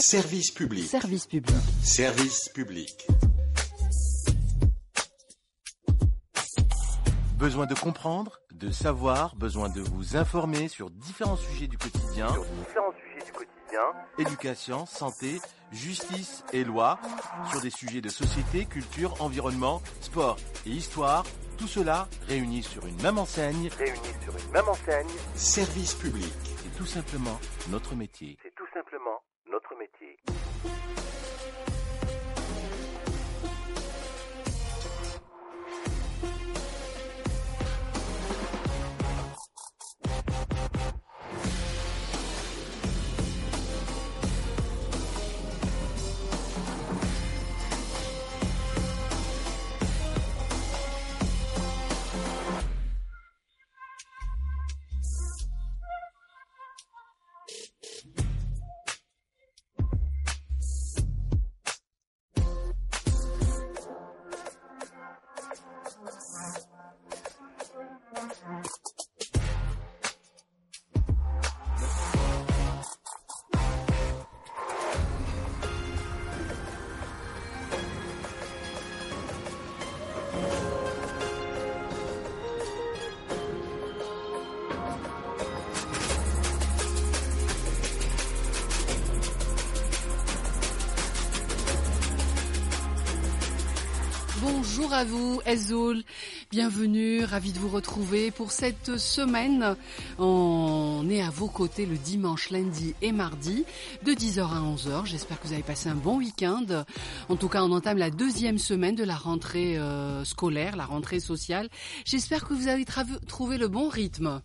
Service public. Service public. Service public. Besoin de comprendre, de savoir, besoin de vous informer sur différents sujets du quotidien. Éducation, santé, justice et loi, sur des sujets de société, culture, environnement, sport et histoire. Tout cela réuni sur une même enseigne. Service public. C'est tout simplement notre métier. Bonjour à vous, Ezoul. Bienvenue, ravi de vous retrouver pour cette semaine. On est à vos côtés le dimanche, lundi et mardi de 10h à 11h. J'espère que vous avez passé un bon week-end. En tout cas, on entame la deuxième semaine de la rentrée scolaire, la rentrée sociale. J'espère que vous avez trouvé le bon rythme.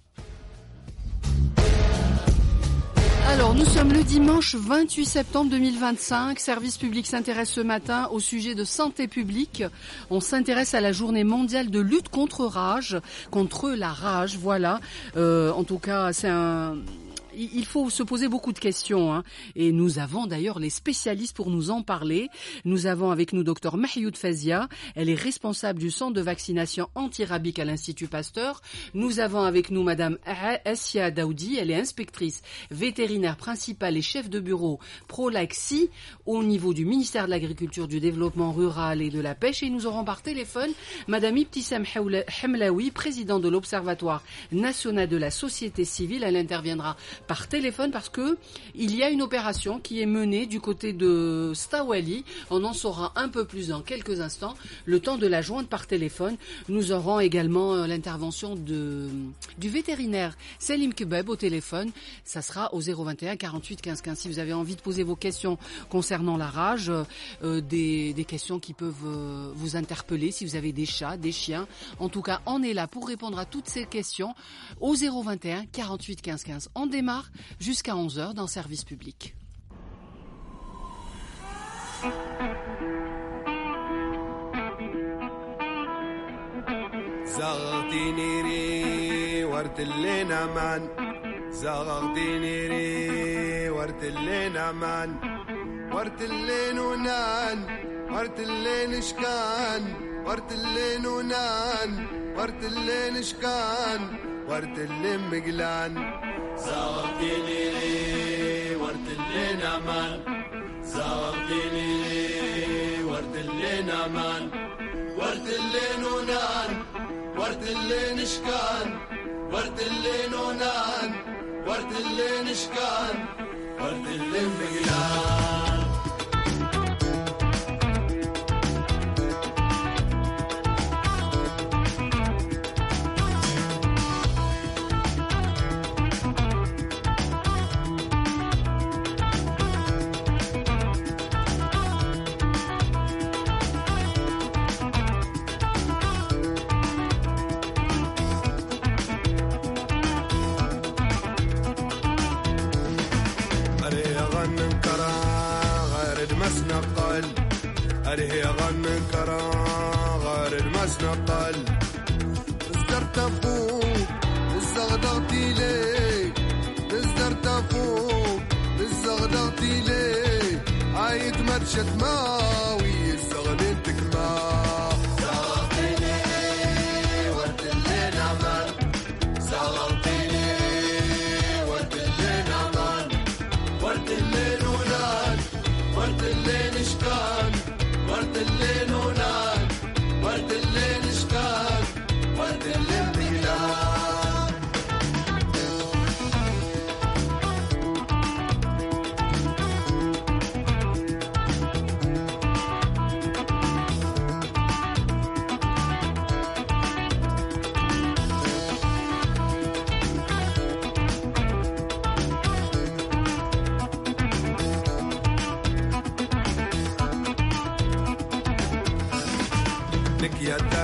Alors, nous sommes le dimanche 28 septembre 2025. Service public s'intéresse ce matin au sujet de santé publique. On s'intéresse à la journée mondiale de lutte contre la rage, voilà. En tout cas, il faut se poser beaucoup de questions, hein. Et nous avons d'ailleurs les spécialistes pour nous en parler. Nous avons avec nous Dr Mahyoud Fazia. Elle est responsable du centre de vaccination anti-rabique à l'Institut Pasteur. Nous avons avec nous Madame Assia Daoudi. Elle est inspectrice vétérinaire principale et chef de bureau Prolaxi au niveau du ministère de l'Agriculture, du Développement rural et de la Pêche. Et nous aurons par téléphone Madame Ibtissam Hemlaoui, présidente de l'Observatoire national de la société civile. Elle interviendra par téléphone parce que il y a une opération qui est menée du côté de Stawali. On en saura un peu plus dans quelques instants. Le temps de la joindre par téléphone. Nous aurons également l'intervention du vétérinaire Selim Kebab au téléphone. Ça sera au 021 48 15 15. Si vous avez envie de poser vos questions concernant la rage, des questions qui peuvent vous interpeller, si vous avez des chats, des chiens. En tout cas, on est là pour répondre à toutes ces questions au 021 48 15 15. On démarre jusqu'à 11h dans Service public. زغطيني ري ورت اللين امان زغطيني ري ورت اللين امان ورت اللين ونان ورت اللين شكان ورت اللين ونان ورت اللين شكان ورت اللين مقلان زغطيني ري ورت اللين امان زغطيني ري ورت اللين امان ورد اللين ونان ورد اللين شكان ورد اللين ونان ورد اللين شكان ورد اللين مقلان أريه غن كرا غير المسنقل ازدرت فوق الزغدغتي لي ازدرت فوق الزغدغتي لي عايد مرشد ماوي الزغلين تكما زغطيني ورد الليل عمان زغطيني ورد الليل عمان ورد الليل ولاد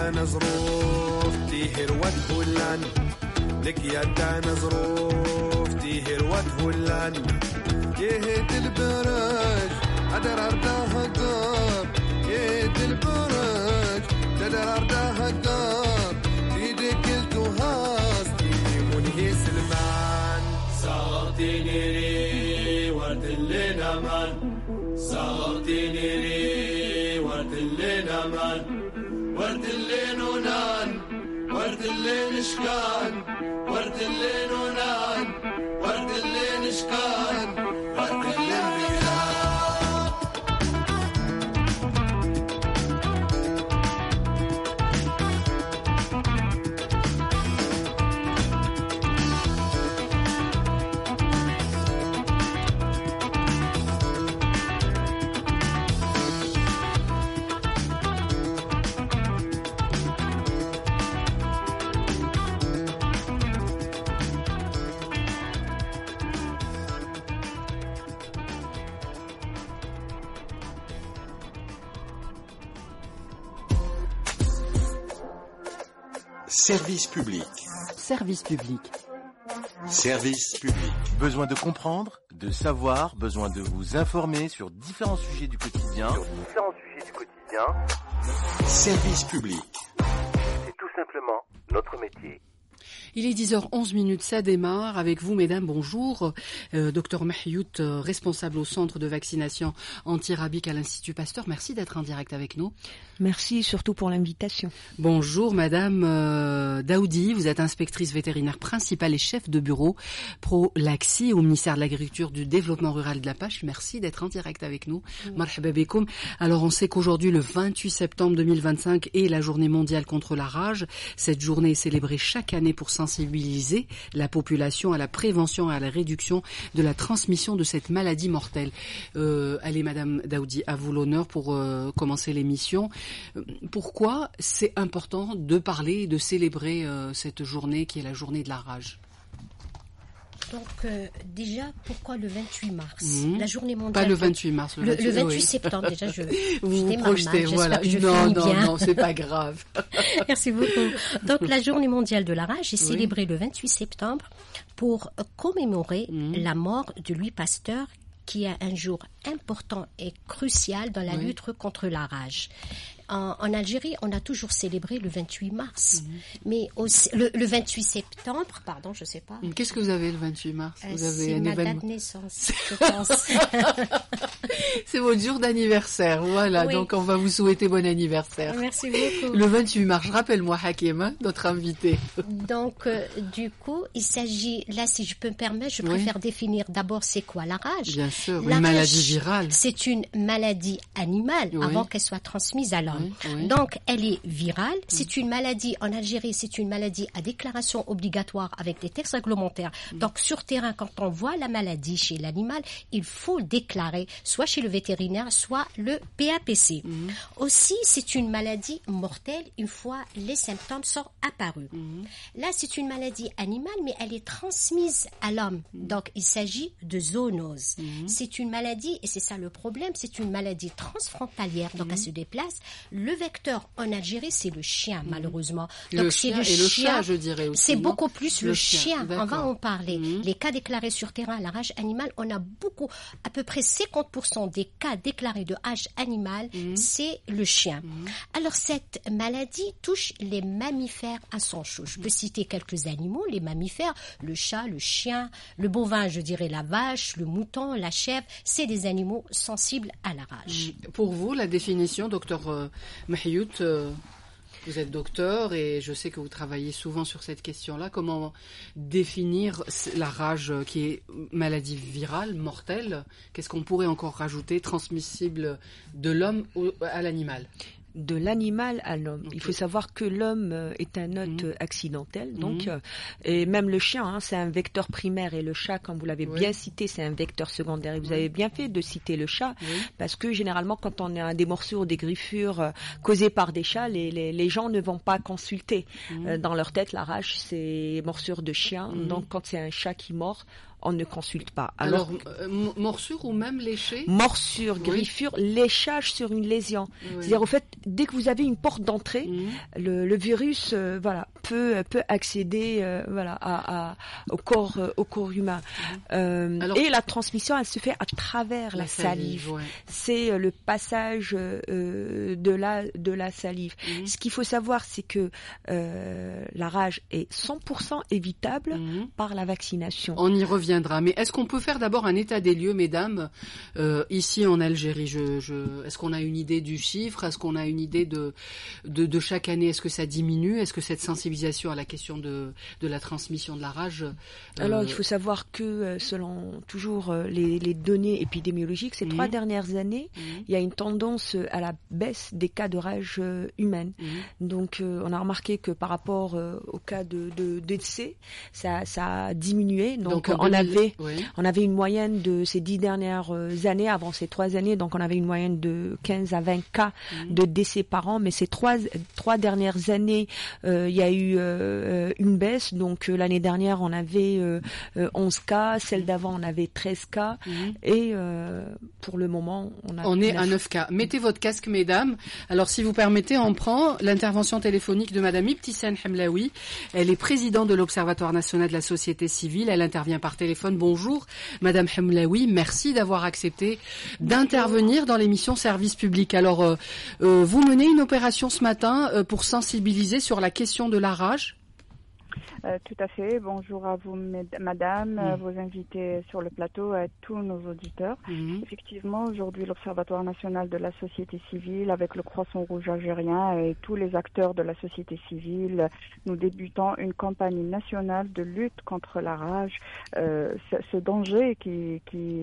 يدان ظروف تيهر وتهلان لك يدان ظروف تيهر وتهلان يهد البرج أدر أرداها دار يهد البرج تدر أرداها دار تيدك التهاز تيدي منهي سلمان صغرتيني ري ورد اللي نمان صغرتيني ري ورد اللي نمان ورد اللي نونان ورد اللي نشكان ورد اللي نونان ورد اللي نشكان ورد اللي نبيان Service public. Service public. Service public. Besoin de comprendre, de savoir, besoin de vous informer sur différents sujets du quotidien. Service public. C'est tout simplement notre métier. Il est 10h11, ça démarre. Avec vous, mesdames, bonjour. Docteur Mahiout, responsable au centre de vaccination anti-rabique à l'Institut Pasteur. Merci d'être en direct avec nous. Merci surtout pour l'invitation. Bonjour, madame Daoudi. Vous êtes inspectrice vétérinaire principale et chef de bureau pro-Laxi au ministère de l'Agriculture, du Développement Rural et de la Pêche. Merci d'être en direct avec nous. Marhaba bikoum. Alors, on sait qu'aujourd'hui, le 28 septembre 2025, est la journée mondiale contre la rage. Cette journée est célébrée chaque année pour sensibiliser la population à la prévention et à la réduction de la transmission de cette maladie mortelle. Allez, madame Daoudi, à vous l'honneur pour commencer l'émission. Pourquoi c'est important de parler et de célébrer cette journée qui est la journée de la rage? Donc déjà, pourquoi le 28 mars La journée mondiale... Pas le 28 mars, le 28 septembre, déjà, je vous projetez, voilà. Que je non, c'est pas grave. Merci beaucoup. Donc la journée mondiale de la rage est célébrée le 28 septembre pour commémorer la mort de Louis Pasteur, qui est un jour important et crucial dans la lutte contre la rage. En Algérie, on a toujours célébré le 28 mars, mais aussi, le 28 septembre, pardon, je sais pas. Qu'est-ce que vous avez le 28 mars? Vous avez un ma événement. date de naissance, je pense. C'est votre jour d'anniversaire, voilà. Oui. Donc on va vous souhaiter bon anniversaire. Merci beaucoup. Le 28 mars, rappelle-moi Hakim, notre invité. Donc, du coup, il s'agit, là, si je peux me permettre, je préfère définir d'abord c'est quoi la rage. Bien sûr, la une rage, maladie virale. C'est une maladie animale avant qu'elle soit transmise à l'homme. Donc, elle est virale. C'est une maladie, en Algérie, c'est une maladie à déclaration obligatoire avec des textes réglementaires. Donc, sur terrain, quand on voit la maladie chez l'animal, il faut le déclarer, soit chez le vétérinaire, soit le PAPC. Aussi, c'est une maladie mortelle une fois les symptômes sont apparus. Là, c'est une maladie animale, mais elle est transmise à l'homme. Donc, il s'agit de zoonose. C'est une maladie, et c'est ça le problème, c'est une maladie transfrontalière. Donc, elle se déplace. Le vecteur en Algérie, c'est le chien, malheureusement. Donc, le chien et le chat, je dirais aussi. C'est beaucoup plus le chien. On va en parler. Les cas déclarés sur terrain, la rage animale, on a beaucoup, à peu près 50% des cas déclarés de rage animale, c'est le chien. Alors, cette maladie touche les mammifères à son chaud. Je peux citer quelques animaux, les mammifères, le chat, le chien, le bovin, je dirais la vache, le mouton, la chèvre, c'est des animaux sensibles à la rage. Pour vous, la définition, docteur Mahiout, vous êtes docteur et je sais que vous travaillez souvent sur cette question-là. Comment définir la rage qui est maladie virale, mortelle? Qu'est-ce qu'on pourrait encore rajouter, transmissible de l'homme à l'animal? De l'animal à l'homme. Okay. Il faut savoir que l'homme est un hôte accidentel, donc et même le chien, c'est un vecteur primaire et le chat, comme vous l'avez bien cité, c'est un vecteur secondaire. Et vous avez bien fait de citer le chat, parce que généralement, quand on a des morsures ou des griffures causées par des chats, les gens ne vont pas consulter. Dans leur tête, la rage, c'est morsure de chien. Donc, quand c'est un chat qui mord, on ne consulte pas. Alors morsure ou même lécher? Morsure, griffure, léchage sur une lésion. Oui. C'est-à-dire, au fait, dès que vous avez une porte d'entrée, le virus, peut accéder, au corps humain. Et la transmission, elle se fait à travers la salive. Ouais. C'est le passage de la salive. Ce qu'il faut savoir, c'est que la rage est 100% évitable par la vaccination. On y reviendra. Mais est-ce qu'on peut faire d'abord un état des lieux, mesdames, ici en Algérie? Est-ce qu'on a une idée du chiffre? Est-ce qu'on a une idée de chaque année? Est-ce que ça diminue? Est-ce que cette sensibilisation à la question de la transmission de la rage... Alors, il faut savoir que selon toujours les données épidémiologiques, ces 3 dernières années, il y a une tendance à la baisse des cas de rage humaine. Donc, on a remarqué que par rapport au cas de décès, ça a diminué. Donc on avait une moyenne de ces 10 dernières années, avant ces 3 années, donc on avait une moyenne de 15 à 20 cas de décès par an. Mais ces trois dernières années, il y a eu une baisse. Donc l'année dernière, on avait 11 cas, celle d'avant, on avait 13 cas. Et pour le moment, on est à 9 cas. Mettez votre casque, mesdames. Alors, si vous permettez, on prend l'intervention téléphonique de Madame Ibtissam Hemlaoui. Elle est présidente de l'Observatoire national de la société civile. Elle intervient par téléphone. Bonjour, Madame Hemlaoui. Merci d'avoir accepté d'intervenir dans l'émission Service Public. Alors, vous menez une opération ce matin pour sensibiliser sur la question de la rage. Tout à fait. Bonjour à vous, madame, vos invités sur le plateau, à tous nos auditeurs. Effectivement, aujourd'hui, l'Observatoire national de la société civile, avec le Croissant Rouge algérien et tous les acteurs de la société civile, nous débutons une campagne nationale de lutte contre la rage. Ce danger qui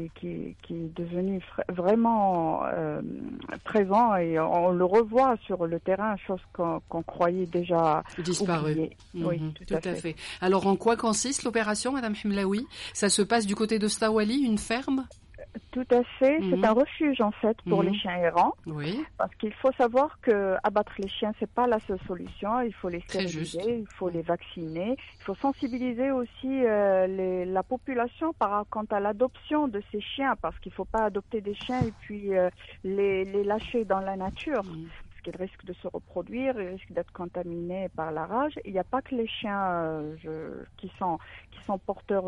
est devenu vraiment présent, et on le revoit sur le terrain, chose qu'on croyait déjà disparue. Oui, tout à fait. Alors, en quoi consiste l'opération, Madame Hemlaoui? Ça se passe du côté de Stawali, une ferme? Tout à fait. C'est un refuge, en fait, pour les chiens errants. Oui. Parce qu'il faut savoir que abattre les chiens, c'est pas la seule solution. Il faut les stériliser, il faut les vacciner. Il faut sensibiliser aussi la population quant à l'adoption de ces chiens, parce qu'il faut pas adopter des chiens et puis les lâcher dans la nature. Qu'ils risquent de se reproduire, ils risquent d'être contaminés par la rage. Il n'y a pas que les chiens qui sont porteurs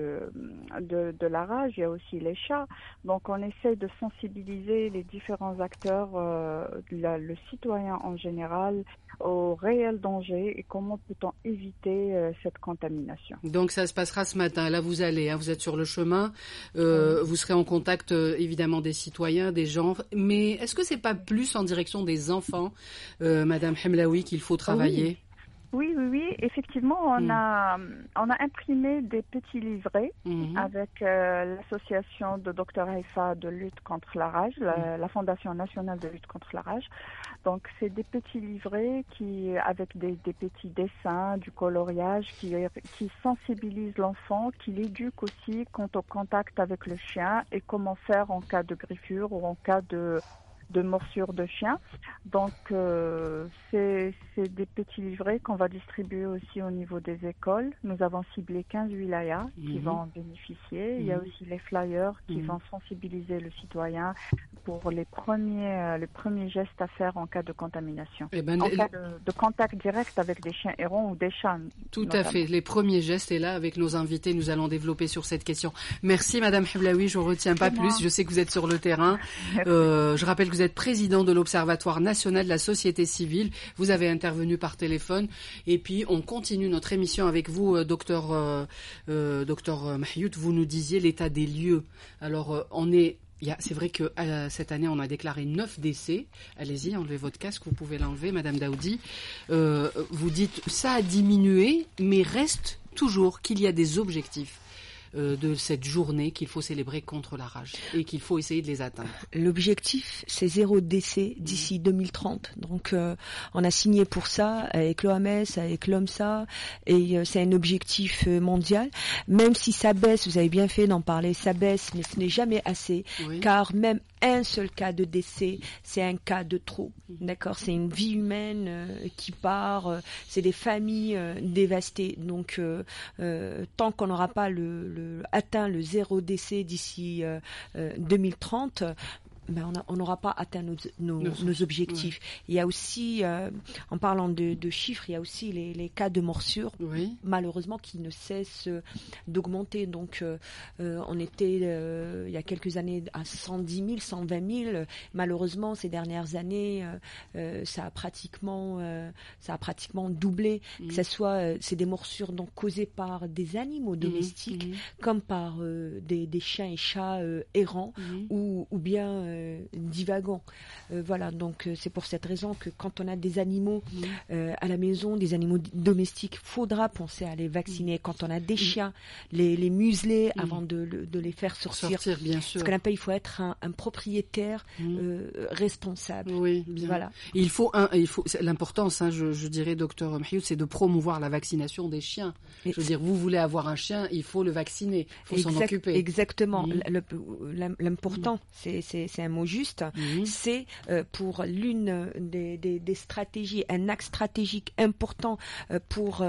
de la rage, il y a aussi les chats. Donc on essaie de sensibiliser les différents acteurs, le citoyen en général, au réel danger et comment peut-on éviter cette contamination. Donc ça se passera ce matin. Là vous allez, vous êtes sur le chemin, vous serez en contact évidemment des citoyens, des gens. Mais est-ce que c'est pas plus en direction des enfants, Madame Hemlaoui, qu'il faut travailler? Oui, effectivement, on a imprimé des petits livrets avec l'association de Dr Haïfa de lutte contre la rage, la Fondation nationale de lutte contre la rage. Donc, c'est des petits livrets avec des petits dessins, du coloriage, qui sensibilisent l'enfant, qui l'éduque aussi quant au contact avec le chien et comment faire en cas de griffure ou en cas de morsure de chien. Donc, c'est des petits livrets qu'on va distribuer aussi au niveau des écoles. Nous avons ciblé 15 wilayas qui vont en bénéficier. Il y a aussi les flyers qui vont sensibiliser le citoyen pour les premiers gestes à faire en cas de contamination. En cas de contact direct avec des chiens errants ou des chats. Tout notamment. À fait. Les premiers gestes, et là, avec nos invités, nous allons développer sur cette question. Merci, Madame Hemlaoui. Je ne retiens pas plus. Je sais que vous êtes sur le terrain. Je rappelle que vous êtes président de l'Observatoire national de la société civile. Vous avez intervenu par téléphone. Et puis, on continue notre émission avec vous, docteur Mahyout. Vous nous disiez l'état des lieux. Alors, c'est vrai que cette année, on a déclaré 9 décès. Allez-y, enlevez votre casque, vous pouvez l'enlever, Madame Daoudi. Vous dites, ça a diminué, mais reste toujours qu'il y a des objectifs de cette journée qu'il faut célébrer contre la rage et qu'il faut essayer de les atteindre. L'objectif, c'est 0 décès d'ici 2030. Donc, on a signé pour ça avec l'OMS, avec l'OMSA, et c'est un objectif mondial. Même si ça baisse, vous avez bien fait d'en parler, ça baisse, mais ce n'est jamais assez, car même un seul cas de décès, c'est un cas de trop. D'accord, c'est une vie humaine qui part, c'est des familles dévastées. Donc, tant qu'on n'aura pas le atteint le 0 décès d'ici 2030, on n'aura pas atteint nos objectifs. Ouais. Il y a aussi, en parlant de chiffres, il y a aussi les cas de morsures, malheureusement, qui ne cessent d'augmenter. Donc, on était, il y a quelques années, à 110 000, 120 000. Malheureusement, ces dernières années, ça a pratiquement doublé. Que ce soit, c'est des morsures donc causées par des animaux domestiques, comme par des chiens et chats errants, ou bien divagants. Voilà, donc c'est pour cette raison que quand on a des animaux à la maison, des animaux domestiques, faudra penser à les vacciner. Quand on a des chiens, les museler avant de les faire sortir. Bien sûr. Parce qu'on appelle, il faut être un propriétaire responsable. Oui, bien. Voilà. Et il faut l'importance, je dirais, docteur Mhioud, c'est de promouvoir la vaccination des chiens. Je veux dire, vous voulez avoir un chien, il faut le vacciner, il faut s'en occuper. Exactement. L'important, c'est un mot juste, c'est pour l'une des stratégies, un axe stratégique important pour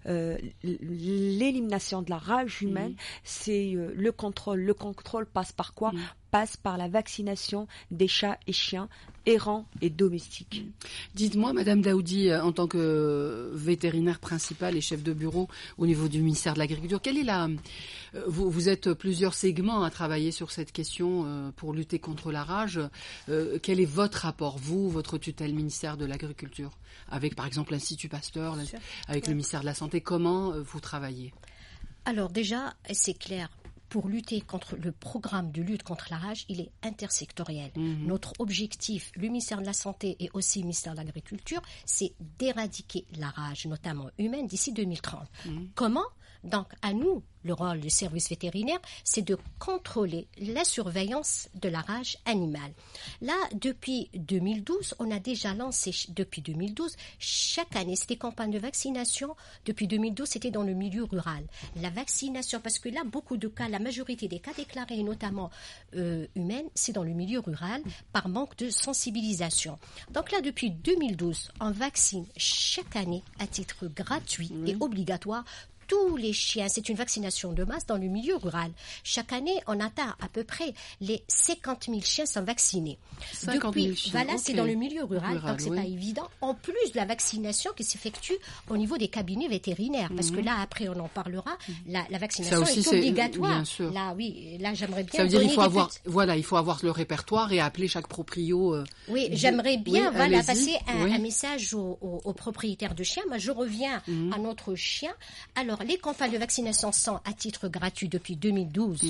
l'élimination de la rage humaine, c'est le contrôle. Le contrôle passe par quoi ? Passe par la vaccination des chats et chiens errants et domestiques. Dites-moi, Madame Daoudi, en tant que vétérinaire principal et chef de bureau au niveau du ministère de l'Agriculture, quelle est vous êtes plusieurs segments à travailler sur cette question pour lutter contre la rage. Quel est votre rapport, votre tutelle ministère de l'Agriculture, avec par exemple l'Institut Pasteur, avec le ministère de la Santé, comment vous travaillez ? Alors déjà, c'est clair. Pour lutter contre le programme de lutte contre la rage, il est intersectoriel. Notre objectif, le ministère de la Santé et aussi le ministère de l'Agriculture, c'est d'éradiquer la rage, notamment humaine, d'ici 2030. Comment ? Donc, à nous, le rôle du service vétérinaire, c'est de contrôler la surveillance de la rage animale. Là, depuis 2012, on a déjà lancé, depuis 2012, chaque année, c'était campagne de vaccination. Depuis 2012, c'était dans le milieu rural. La vaccination, parce que là, beaucoup de cas, la majorité des cas déclarés, notamment humaines, c'est dans le milieu rural, par manque de sensibilisation. Donc là, depuis 2012, on vaccine chaque année, à titre gratuit et obligatoire, tous les chiens. C'est une vaccination de masse dans le milieu rural. Chaque année, on atteint à peu près les 50 000 chiens sont vaccinés. 50 000 chiens. Voilà, c'est dans le milieu rural, donc c'est pas évident. En plus de la vaccination qui s'effectue au niveau des cabinets vétérinaires, parce que là, après, on en parlera, la vaccination aussi, est obligatoire. Bien sûr. Là, oui, là, j'aimerais bien. Ça veut dire qu'il faut avoir le répertoire et appeler chaque proprio. Oui, j'aimerais bien, passer un message aux propriétaires de chiens. Moi, je reviens à notre chien. Alors, les campagnes de vaccination sont à titre gratuit depuis 2012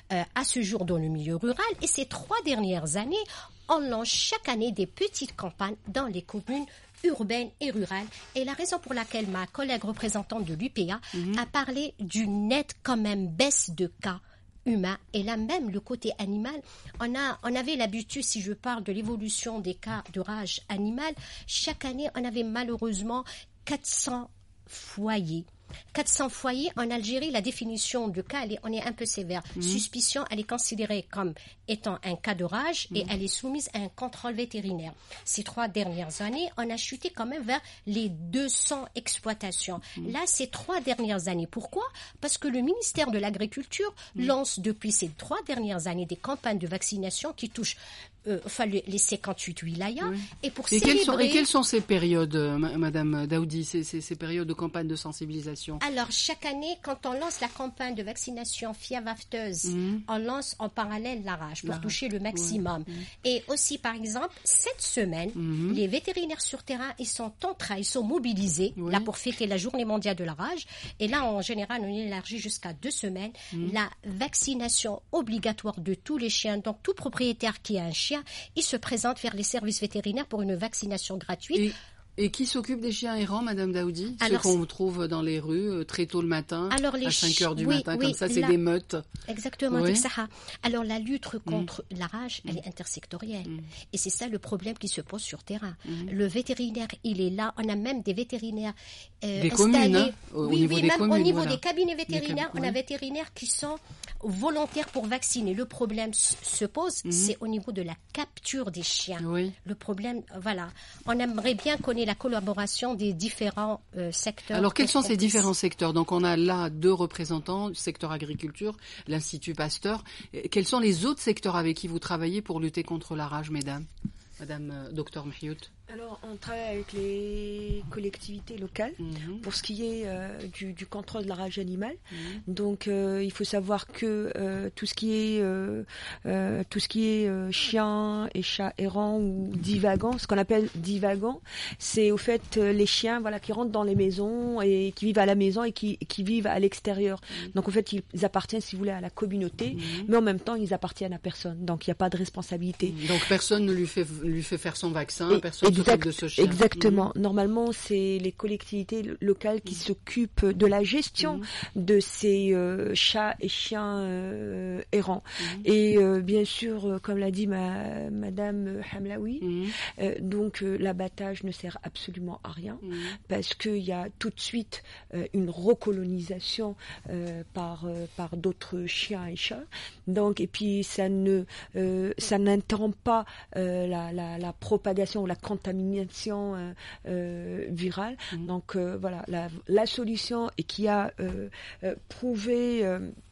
à ce jour dans le milieu rural. Et ces 3 dernières années, on lance chaque année des petites campagnes dans les communes urbaines et rurales. Et la raison pour laquelle ma collègue représentante de l'UPA a parlé d'une nette quand même baisse de cas humain et là même le côté animal, on avait l'habitude, si je parle de l'évolution des cas de rage animale, chaque année on avait malheureusement 400 foyers. 400 foyers en Algérie, la définition de cas, on est un peu sévère. Suspicion, elle est considérée comme étant un cas de rage et elle est soumise à un contrôle vétérinaire. Ces 3 dernières années, on a chuté quand même vers les 200 exploitations. Là, ces 3 dernières années. Pourquoi ? Parce que le ministère de l'Agriculture lance depuis ces 3 dernières années des campagnes de vaccination qui touchent les 58 wilayas. Et pour célébrer... quelles sont ces périodes, Madame Daoudi, ces périodes de campagne de sensibilisation ? Alors, chaque année, quand on lance la campagne de vaccination fièvre-afteuse, on lance en parallèle la rage pour toucher le maximum. Et aussi, par exemple, cette semaine, les vétérinaires sur terrain, ils sont mobilisés là pour fêter la journée mondiale de la rage. Et là, en général, on élargit jusqu'à 2 semaines la vaccination obligatoire de tous les chiens. Donc, tout propriétaire qui a un chien, il se présente vers les services vétérinaires pour une vaccination gratuite. Et qui s'occupe des chiens errants, Madame Daoudi ? Ceux qu'on trouve dans les rues très tôt le matin, à 5 heures du matin, comme ça, c'est des meutes. Exactement, ça. Alors la lutte contre la rage, elle est intersectorielle. Et c'est ça le problème qui se pose sur terrain. Le vétérinaire, il est là. On a même des vétérinaires des communes, au niveau des cabinets vétérinaires, on a des vétérinaires qui sont volontaires pour vacciner. Le problème se pose, c'est au niveau de la capture des chiens. Le problème, on aimerait bien connaître donner la collaboration des différents secteurs. Alors, quels sont ces différents secteurs? Donc, on a là 2 représentants du secteur agriculture, l'Institut Pasteur. Quels sont les autres secteurs avec qui vous travaillez pour lutter contre la rage, mesdames? Madame Dr Mhiout. Alors, on travaille avec les collectivités locales pour ce qui est du contrôle de la rage animale. Donc, il faut savoir que tout ce qui est chiens et chats errants ou divagants, ce qu'on appelle divagants, c'est au fait les chiens, voilà, qui rentrent dans les maisons et qui vivent à la maison et qui vivent à l'extérieur. Donc, en fait, ils appartiennent, si vous voulez, à la communauté, mais en même temps, ils appartiennent à personne. Donc, il n'y a pas de responsabilité. Donc, personne ne lui fait faire son vaccin, personne ne s'occupe de ce chien. Exactement. Normalement, c'est les collectivités locales qui s'occupent de la gestion de ces chats et chiens errants. Et bien sûr, comme l'a dit Madame Hamlaoui, donc l'abattage ne sert absolument à rien parce qu'il y a tout de suite une recolonisation par d'autres chiens et chats. Donc, et puis ça n'interrompt pas la propagation ou la contamination virale. Donc voilà, la solution et qui a prouvé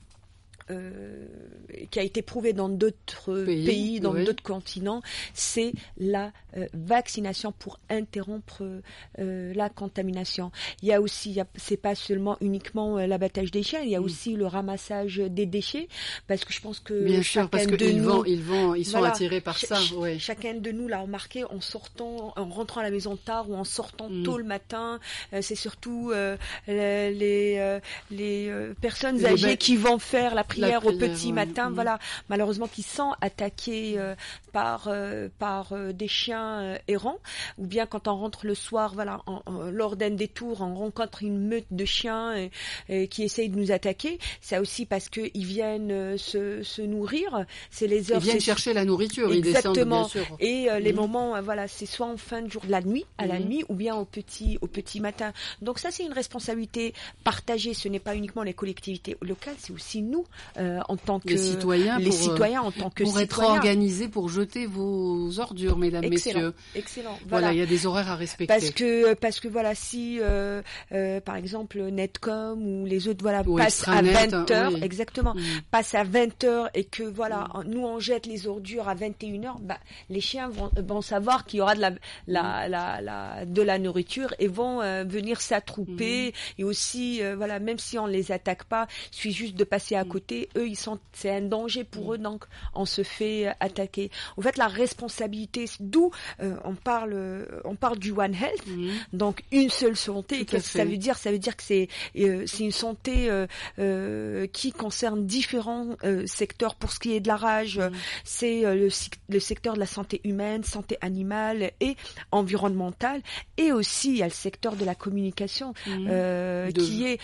qui a été prouvé dans d'autres pays dans d'autres continents, c'est la vaccination pour interrompre la contamination. Il y a aussi, c'est pas seulement uniquement l'abattage des chiens, il y a aussi le ramassage des déchets, parce que je pense que bien sûr, parce qu'ils sont attirés par ça. Chacun de nous l'a remarqué en rentrant à la maison tard ou en sortant tôt le matin. C'est surtout les personnes âgées qui vont faire la prière au petit matin, voilà, malheureusement qui sont attaqués par des chiens errants, ou bien quand on rentre le soir, voilà, lors d'un détour, on rencontre une meute de chiens qui essayent de nous attaquer. C'est aussi parce que ils viennent se nourrir. C'est les heures. Ils viennent chercher la nourriture. Exactement. Ils descendent, bien sûr. Et les moments, voilà, c'est soit en fin de jour, de la nuit, à la nuit, ou bien au petit matin. Donc ça, c'est une responsabilité partagée. Ce n'est pas uniquement les collectivités locales, c'est aussi nous. En tant que citoyens, en tant que pour citoyens. Être organisés pour jeter vos ordures, mesdames, messieurs. Excellent. Voilà, il y a des horaires à respecter. Parce que voilà, si par exemple Netcom ou les autres passent à 20h, exactement, passent à 20h et que voilà, nous on jette les ordures à 21h, les chiens vont savoir qu'il y aura de la nourriture et vont venir s'attrouper et aussi voilà, même si on les attaque pas, il suffit juste de passer à côté. Eux, c'est un danger pour eux, donc on se fait attaquer. En fait, la responsabilité, d'où on parle du One Health, donc une seule santé. Qu'est-ce que ça veut dire? Ça veut dire que c'est une santé qui concerne différents secteurs. Pour ce qui est de la rage, c'est le secteur de la santé humaine, santé animale et environnementale, et aussi il y a le secteur de la communication qui est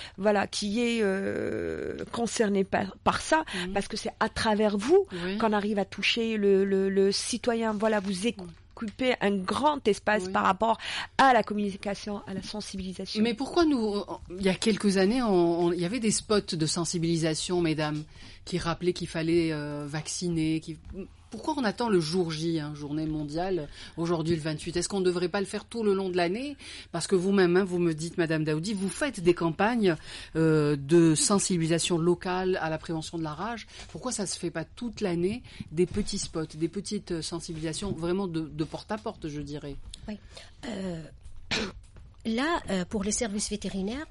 concerné par ça, parce que c'est à travers vous qu'on arrive à toucher le citoyen. Voilà, vous occupez un grand espace par rapport à la communication, à la sensibilisation. Mais pourquoi il y a quelques années, il y avait des spots de sensibilisation, mesdames, qui rappelaient qu'il fallait vacciner, Pourquoi on attend le jour J, journée mondiale, aujourd'hui le 28? Est-ce qu'on ne devrait pas le faire tout le long de l'année? Parce que vous-même, vous me dites, Madame Daoudi, vous faites des campagnes de sensibilisation locale à la prévention de la rage. Pourquoi ça ne se fait pas toute l'année, des petits spots, des petites sensibilisations vraiment de porte-à-porte, je dirais? Oui. Là, pour les services vétérinaires,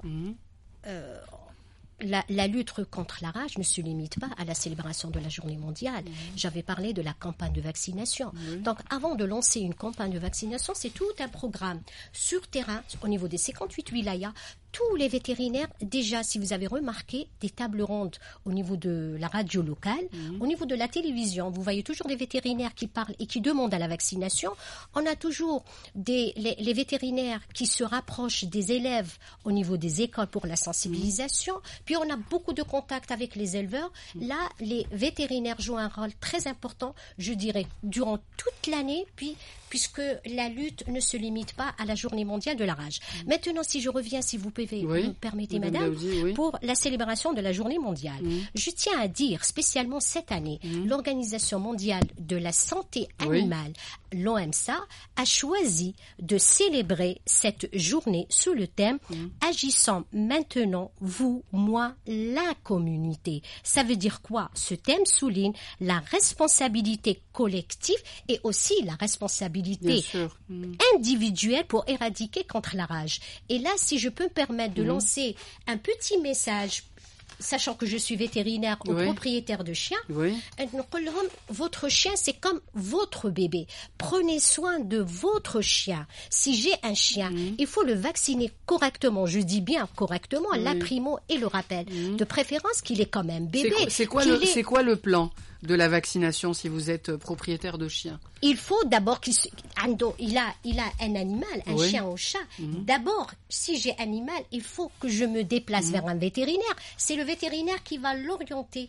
la lutte contre la rage ne se limite pas à la célébration de la journée mondiale. J'avais parlé de la campagne de vaccination. Donc, avant de lancer une campagne de vaccination, c'est tout un programme sur terrain, au niveau des 58 wilayas. Tous les vétérinaires, déjà, si vous avez remarqué, des tables rondes au niveau de la radio locale, au niveau de la télévision, vous voyez toujours des vétérinaires qui parlent et qui demandent à la vaccination. On a toujours les vétérinaires qui se rapprochent des élèves au niveau des écoles pour la sensibilisation. Puis on a beaucoup de contacts avec les éleveurs. Là, les vétérinaires jouent un rôle très important, je dirais, durant toute l'année, puisque la lutte ne se limite pas à la journée mondiale de la rage. Maintenant, si je reviens, si vous me permettez, Madame, pour la célébration de la journée mondiale, je tiens à dire spécialement cette année, l'Organisation mondiale de la santé animale, l'OMSA a choisi de célébrer cette journée sous le thème « Agissons maintenant, vous, moi, la communauté ». Ça veut dire quoi? Ce thème souligne la responsabilité collective et aussi la responsabilité individuelle pour éradiquer contre la rage. Et là, si je peux me permettre de lancer un petit message, sachant que je suis vétérinaire aux propriétaires de chiens, votre chien, c'est comme votre bébé. Prenez soin de votre chien. Si j'ai un chien, il faut le vacciner correctement. Je dis bien correctement, la primo et le rappel. De préférence qu'il est quand même bébé. C'est quoi le plan de la vaccination si vous êtes propriétaire de chien? Il faut d'abord il a un animal, un chien ou chat. D'abord, si j'ai un animal, il faut que je me déplace vers un vétérinaire. C'est le vétérinaire qui va l'orienter,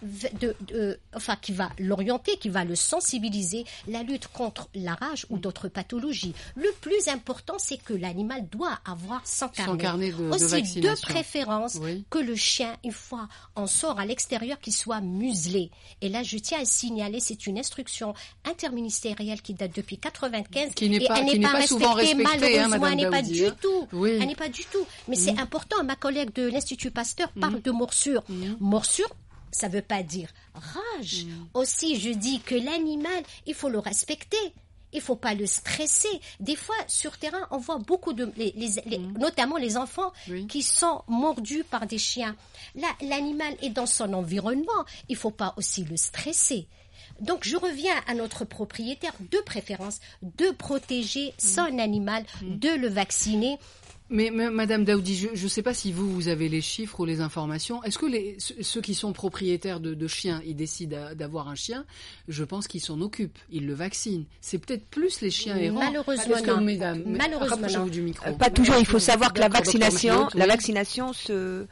qui va le sensibiliser, la lutte contre la rage ou d'autres pathologies. Le plus important, c'est que l'animal doit avoir son carnet de vaccination. De préférence que le chien, une fois on sort à l'extérieur, qu'il soit muselé. Et là, je tiens à signaler, c'est une instruction interministérielle qui date depuis 1995 qui n'est pas souvent respectée, malheureusement, elle n'est pas du tout. Elle n'est pas du tout. Mais c'est important. Ma collègue de l'Institut Pasteur parle de morsure. Morsure, ça veut pas dire rage. Aussi, je dis que l'animal, il faut le respecter. Il faut pas le stresser. Des fois, sur terrain, on voit beaucoup notamment les enfants qui sont mordus par des chiens. Là, l'animal est dans son environnement. Il faut pas aussi le stresser. Donc, je reviens à notre propriétaire, de préférence, de protéger son animal, de le vacciner. Mais Madame Daoudi, je ne sais pas si vous avez les chiffres ou les informations. Est-ce que ceux qui sont propriétaires de chiens, ils décident d'avoir un chien, je pense qu'ils s'en occupent, ils le vaccinent. C'est peut-être plus les chiens errants. Malheureusement, non. Rapprochez-vous du micro. Pas toujours. Il faut savoir que la vaccination se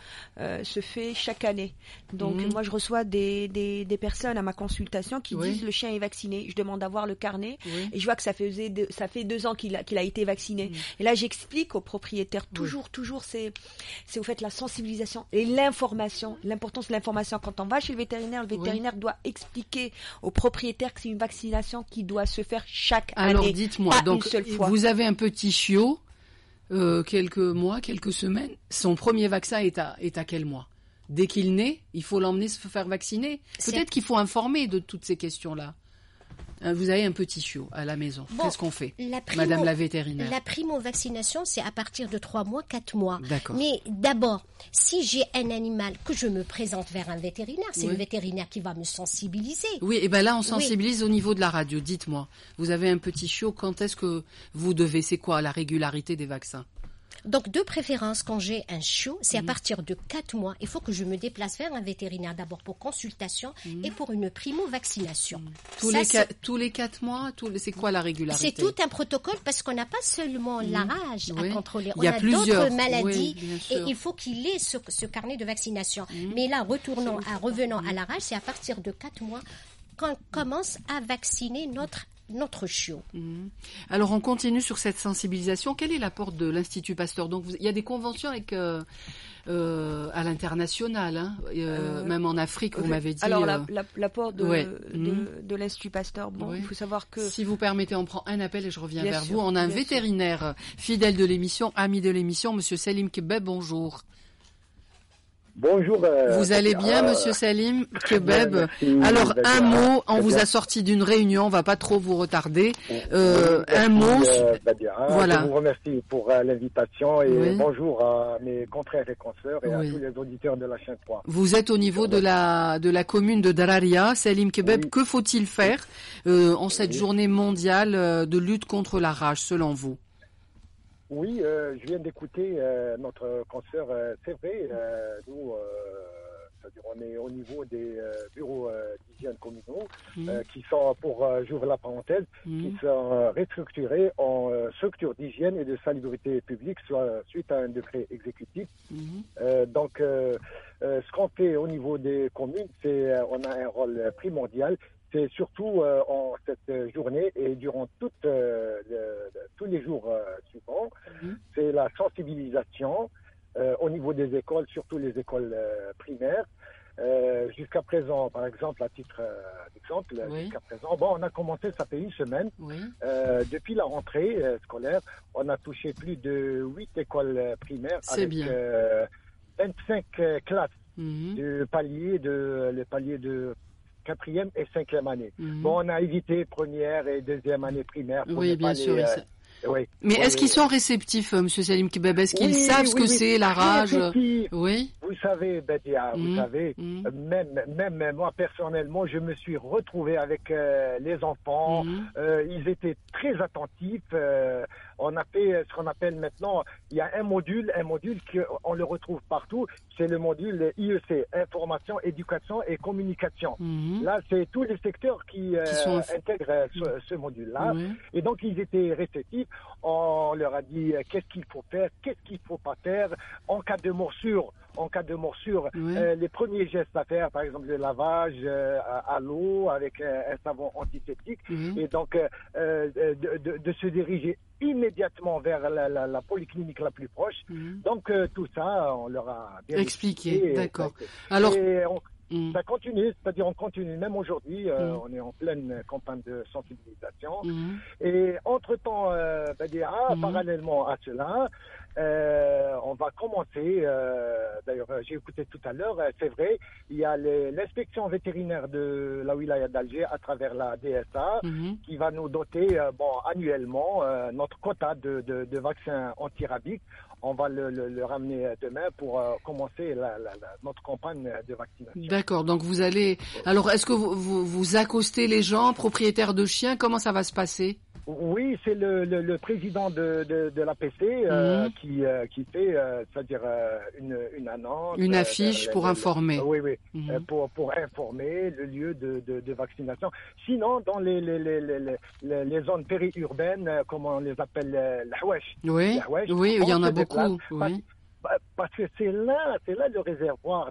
fait chaque année. Donc moi, je reçois des personnes à ma consultation qui disent le chien est vacciné. Je demande à voir le carnet et je vois que ça fait 2 ans qu'il a été vacciné. Et là, j'explique aux propriétaires toujours, c'est au fait la sensibilisation et l'information, l'importance de l'information. Quand on va chez le vétérinaire doit expliquer au propriétaire que c'est une vaccination qui doit se faire chaque année. Alors dites-moi, donc une seule fois. Vous avez un petit chiot, quelques mois, quelques semaines, son premier vaccin est à quel mois? Dès qu'il naît, il faut l'emmener se faire vacciner. Peut-être qu'il faut informer de toutes ces questions-là. Vous avez un petit chiot à la maison. Qu'est-ce qu'on fait, Madame la vétérinaire? La primo-vaccination, c'est à partir de 3 mois, 4 mois. D'accord. Mais d'abord, si j'ai un animal que je me présente vers un vétérinaire, c'est le vétérinaire qui va me sensibiliser. Oui, et bien là, on sensibilise au niveau de la radio. Dites-moi, vous avez un petit chiot, quand est-ce que vous devez, c'est quoi la régularité des vaccins? Donc, de préférence, quand j'ai un chiot, c'est à partir de 4 mois. Il faut que je me déplace vers un vétérinaire d'abord pour consultation et pour une primo-vaccination. Tous les 4 mois, c'est quoi la régularité? C'est tout un protocole parce qu'on n'a pas seulement la rage à contrôler. Il y a d'autres maladies et il faut qu'il ait ce carnet de vaccination. Mais là, revenons à la rage, c'est à partir de 4 mois qu'on commence à vacciner notre chiot. Alors, on continue sur cette sensibilisation. Quel est l'apport de l'Institut Pasteur? Donc, il y a des conventions avec à l'international, même en Afrique, vous m'avez dit. Alors, l'apport de l'Institut Pasteur, il faut savoir que... Si vous permettez, on prend un appel et je reviens vers vous. On a un vétérinaire fidèle de l'émission, ami de l'émission, Monsieur Salim Kebeb, bonjour. Bonjour. Vous allez bien, Monsieur Salim Kebeb? Alors, un mot, on vous a sorti d'une réunion, on va pas trop vous retarder. Un mot. Voilà. Je vous remercie pour l'invitation et bonjour à mes confrères et consoeurs et à tous les auditeurs de la chaîne 3. Vous êtes au niveau de la commune de Dararia, Salim Kebeb. Que faut-il faire en cette journée mondiale de lutte contre la rage, selon vous? Oui, je viens d'écouter notre consoeur. C'est vrai, nous, c'est-à-dire on est au niveau des bureaux d'hygiène communaux qui sont, j'ouvre la parenthèse, qui sont restructurés en structures d'hygiène et de salubrité publique suite à un décret exécutif. Donc, ce qu'on fait au niveau des communes, on a un rôle primordial. C'est surtout en cette journée et durant tous les jours suivants, c'est la sensibilisation au niveau des écoles, surtout les écoles primaires, Jusqu'à présent, par exemple, à titre d'exemple, jusqu'à présent, on a commencé, ça fait une semaine. Depuis la rentrée scolaire, on a touché plus de 8 écoles primaires avec 25 classes le palier de 4e et 5e année. On a évité première et deuxième année primaire. Oui, bien sûr. Mais est-ce qu'ils sont réceptifs, Monsieur Salim Kebab? Est-ce qu'ils savent ce que c'est la rage? Oui. Vous savez, Badia, même moi personnellement, je me suis retrouvé avec les enfants. Ils étaient très attentifs. On a fait ce qu'on appelle maintenant, il y a un module qu'on le retrouve partout. C'est le module IEC, information, éducation et communication. Là, c'est tous les secteurs qui intègrent ce module-là. Et donc, ils étaient réceptifs. On leur a dit qu'est-ce qu'il faut faire, qu'est-ce qu'il faut pas faire en cas de morsure. Les premiers gestes à faire, par exemple le lavage à l'eau avec un savon antiseptique, et donc de se diriger immédiatement vers la polyclinique la plus proche. Donc tout ça, on leur a bien expliqué. D'accord. Alors. Ça continue, c'est-à-dire on continue même aujourd'hui, on est en pleine campagne de sensibilisation. Et entre-temps, parallèlement à cela, on va commencer, d'ailleurs j'ai écouté tout à l'heure, c'est vrai, il y a l'inspection vétérinaire de la wilaya d'Alger à travers la DSA qui va nous doter annuellement notre quota de vaccins antirabiques. On va le ramener demain pour commencer notre campagne de vaccination. D'accord, donc vous allez... Alors, est-ce que vous accostez les gens, propriétaires de chiens? Comment ça va se passer? Oui, c'est le président de l'APC qui fait, c'est-à-dire une annonce. Une affiche pour informer. Oui. Pour informer le lieu de vaccination. Sinon, dans les zones périurbaines, comme on les appelle, l'Houesh. Oui, il y en a beaucoup. Parce que c'est là le réservoir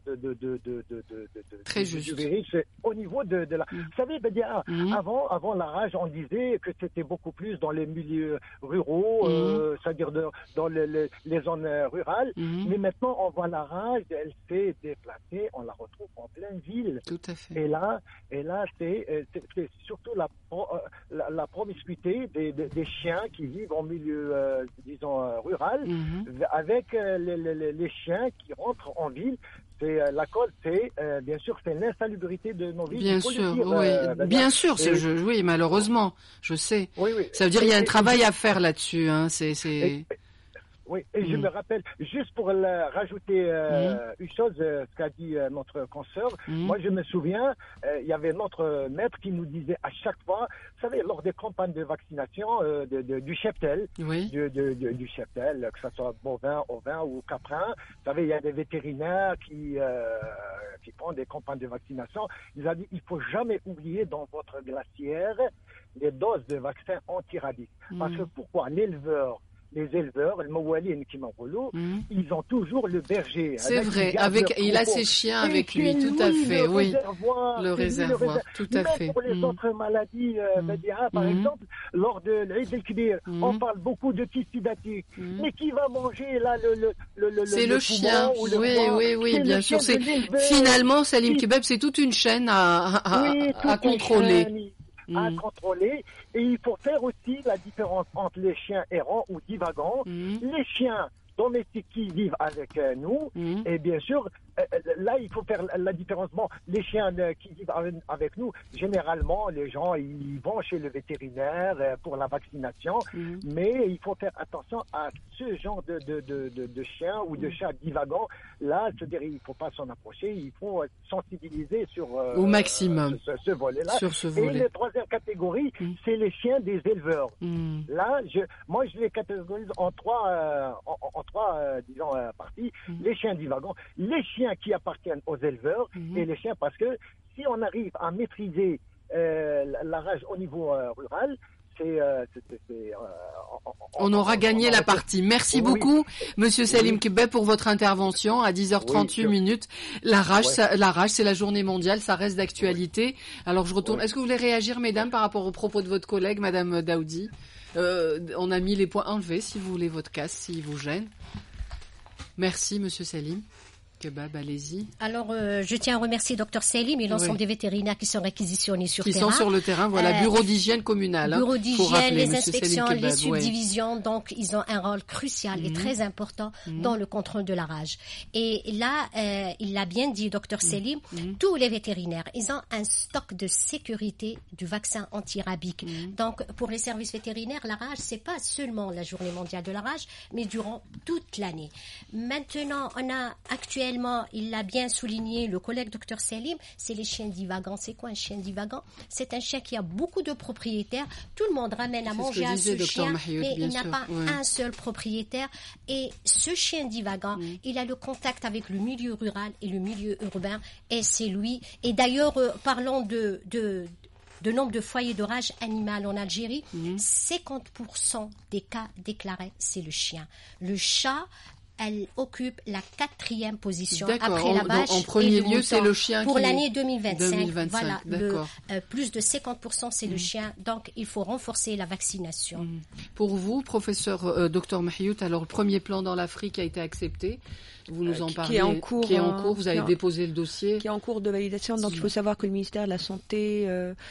du virus au niveau de la. Vous savez, avant la rage, on disait que c'était beaucoup plus dans les milieux ruraux, c'est-à-dire dans les zones rurales. Mais maintenant, on voit la rage, elle s'est déplacée, on la retrouve en pleine ville. Tout à fait. Et là, c'est surtout la promiscuité des chiens qui vivent en milieu, rural, avec les chiens qui rentrent en ville. La cause, bien sûr, c'est l'insalubrité de nos villes. Bien sûr, bien sûr, oui, malheureusement, je sais. Ça veut dire qu'il y a un travail à faire là-dessus. Oui, et je me rappelle, juste pour rajouter une chose, ce qu'a dit notre consoeur, moi je me souviens, il y avait notre maître qui nous disait à chaque fois, vous savez, lors des campagnes de vaccination du cheptel, du cheptel, que ce soit bovin, ovin ou caprin, vous savez, il y a des vétérinaires qui font des campagnes de vaccination. Il a dit, il faut jamais oublier dans votre glacière les doses de vaccins antirabiques. Parce que pourquoi? Les éleveurs, le mawalin qui m'enroulent, ils ont toujours le berger. C'est vrai, il a ses chiens avec lui, tout à fait, oui. Le réservoir, tout à fait. Pour les autres maladies, par exemple, lors de l'Eid el-Kibir, on parle beaucoup de tystidatique. Mais qui va manger là c'est le chien. Oui, bien sûr. Finalement, Salim Kebab, c'est toute une chaîne à contrôler. Et il faut faire aussi la différence entre les chiens errants ou divagants, les chiens domestiques qui vivent avec nous, et bien sûr, là, il faut faire la différence. Bon, les chiens qui vivent avec nous, généralement, les gens, ils vont chez le vétérinaire pour la vaccination, mais il faut faire attention à ce genre de chiens ou de chats divagants. Là, c'est-à-dire, il ne faut pas s'en approcher, il faut sensibiliser sur au maximum ce volet-là. Sur ce volet. Et la troisième catégorie, c'est les chiens des éleveurs. Là, moi, je les catégorise en trois parties. Les chiens divagants, les chiens qui appartiennent aux éleveurs et les chiens, parce que si on arrive à maîtriser la rage au niveau rural, on aura gagné la partie. Merci beaucoup, Monsieur Salim Kebab, pour votre intervention à 10h38 minutes. La rage, c'est la journée mondiale, ça reste d'actualité. Alors je retourne. Est-ce que vous voulez réagir, mesdames, par rapport aux propos de votre collègue, Madame Daoudi? On a mis les points enlevés, si vous voulez votre casque, s'il vous gêne. Merci, Monsieur Salim. Kebab, allez-y. Alors, je tiens à remercier Dr Selim et l'ensemble des vétérinaires qui sont réquisitionnés sur terrain. Qui sont sur le terrain, voilà, bureau d'hygiène communal. Bureau d'hygiène, les inspections, Kebab, les subdivisions, donc ils ont un rôle crucial et très important dans le contrôle de la rage. Et là, il l'a bien dit, Dr Selim, tous les vétérinaires, ils ont un stock de sécurité du vaccin anti-rabique. Donc, pour les services vétérinaires, la rage, c'est pas seulement la journée mondiale de la rage, mais durant toute l'année. Maintenant, on a actuellement, il l'a bien souligné, le collègue Dr Selim, c'est les chiens divagants. C'est quoi un chien divagant? C'est un chien qui a beaucoup de propriétaires. Tout le monde ramène à manger à ce chien, mais il n'a pas un seul propriétaire. Et ce chien divagant, il a le contact avec le milieu rural et le milieu urbain, et c'est lui. Et d'ailleurs, parlons de nombre de foyers de rage animale en Algérie, 50% des cas déclarés, c'est le chien. Le chat, elle occupe la 4e position après la vache. En premier lieu, c'est le chien. Pour l'année 2025. Voilà, plus de 50%, c'est le chien. Donc, il faut renforcer la vaccination. Pour vous, professeur Dr Mahiout, alors le premier plan dans l'Afrique a été accepté. Vous nous en parlez. Qui est en cours. Vous avez déposé le dossier. Qui est en cours de validation. Donc, il faut savoir que le ministère de la Santé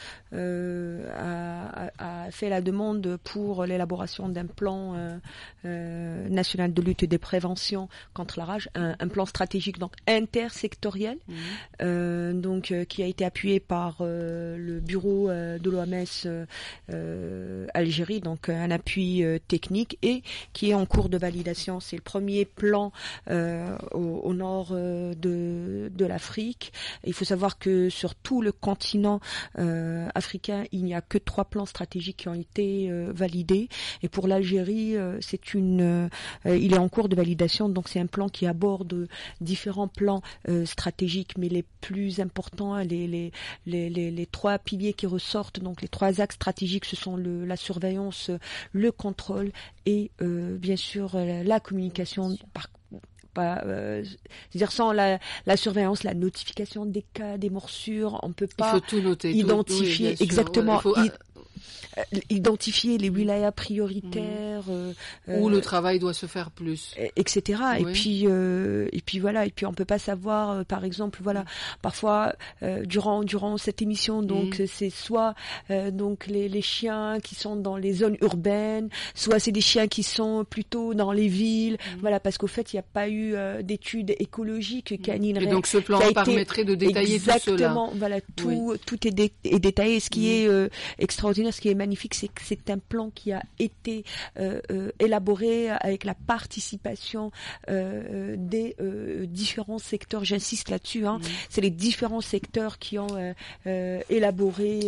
a fait la demande pour l'élaboration d'un plan national de lutte et de prévention contre la rage, un plan stratégique donc intersectoriel, qui a été appuyé par le bureau de l'OMS Algérie, donc un appui technique, et qui est en cours de validation. C'est le premier plan au nord de l'Afrique. Il faut savoir que sur tout le continent africain, il n'y a que 3 plans stratégiques qui ont été validés. Et pour l'Algérie, il est en cours de validation. Donc c'est un plan qui aborde différents plans stratégiques, mais les plus importants, les 3 piliers qui ressortent, donc les 3 axes stratégiques, ce sont la surveillance, le contrôle et bien sûr la communication c'est-à-dire sans la surveillance, la notification des cas, des morsures, on peut pas identifier exactement. Identifier les wilayas prioritaires où le travail doit se faire plus, etc. Et puis voilà, et puis on peut pas savoir, par exemple, voilà, parfois durant cette émission, donc c'est soit donc les chiens qui sont dans les zones urbaines, soit c'est des chiens qui sont plutôt dans les villes, voilà, parce qu'au fait il n'y a pas eu d'études écologiques canineries. Et donc ce plan permettrait de détailler tout cela. Exactement, voilà, tout est détaillé. Ce qui est extraordinaire, ce qui est magnifique, c'est que c'est un plan qui a été élaboré avec la participation des différents secteurs. J'insiste là-dessus. C'est les différents secteurs qui ont élaboré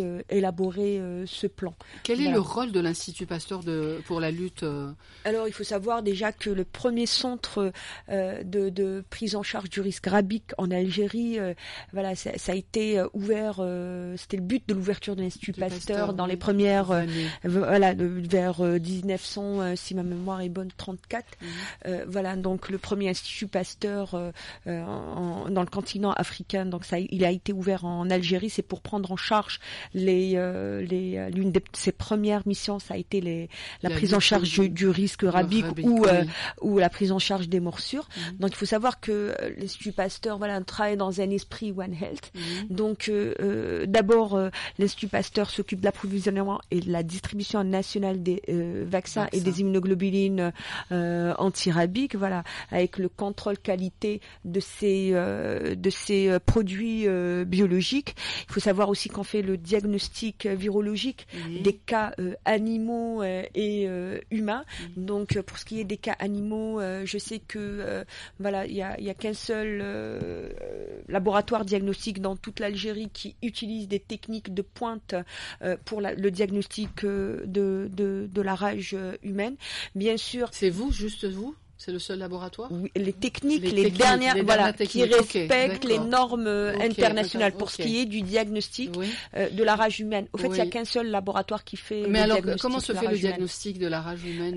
ce plan. Quel est le rôle de l'Institut Pasteur pour la lutte Alors, il faut savoir déjà que le premier centre de prise en charge du risque rabique en Algérie, voilà, ça a été ouvert. C'était le but de l'ouverture de l'Institut Pasteur dans les premières voilà, vers 1900, si ma mémoire est bonne, 34. Voilà, donc le premier Institut Pasteur dans le continent africain. Donc il a été ouvert en Algérie. C'est pour prendre en charge l'une de ses premières missions, ça a été la prise en charge du risque rabique ou la prise en charge des morsures. Donc il faut savoir que l'Institut Pasteur, voilà, travaille dans un esprit One Health. Donc d'abord l'Institut Pasteur s'occupe de l'approvisionnement et de la distribution nationale des vaccins et des immunoglobulines anti-rabiques, voilà, avec le contrôle qualité de ces produits biologiques. Il faut savoir aussi qu'on fait le diagnostic virologique des cas animaux et humains. Donc pour ce qui est des cas animaux, je sais que voilà, il y a qu'un seul laboratoire diagnostique dans toute l'Algérie qui utilise des techniques de pointe pour le diagnostic de la rage humaine. Bien sûr. C'est juste vous? C'est le seul laboratoire? Oui, les techniques, les dernières qui respectent les normes internationales pour ce qui est du diagnostic de la rage humaine. Au fait, il n'y a qu'un seul laboratoire qui fait le diagnostic. Comment se fait le diagnostic de la rage humaine?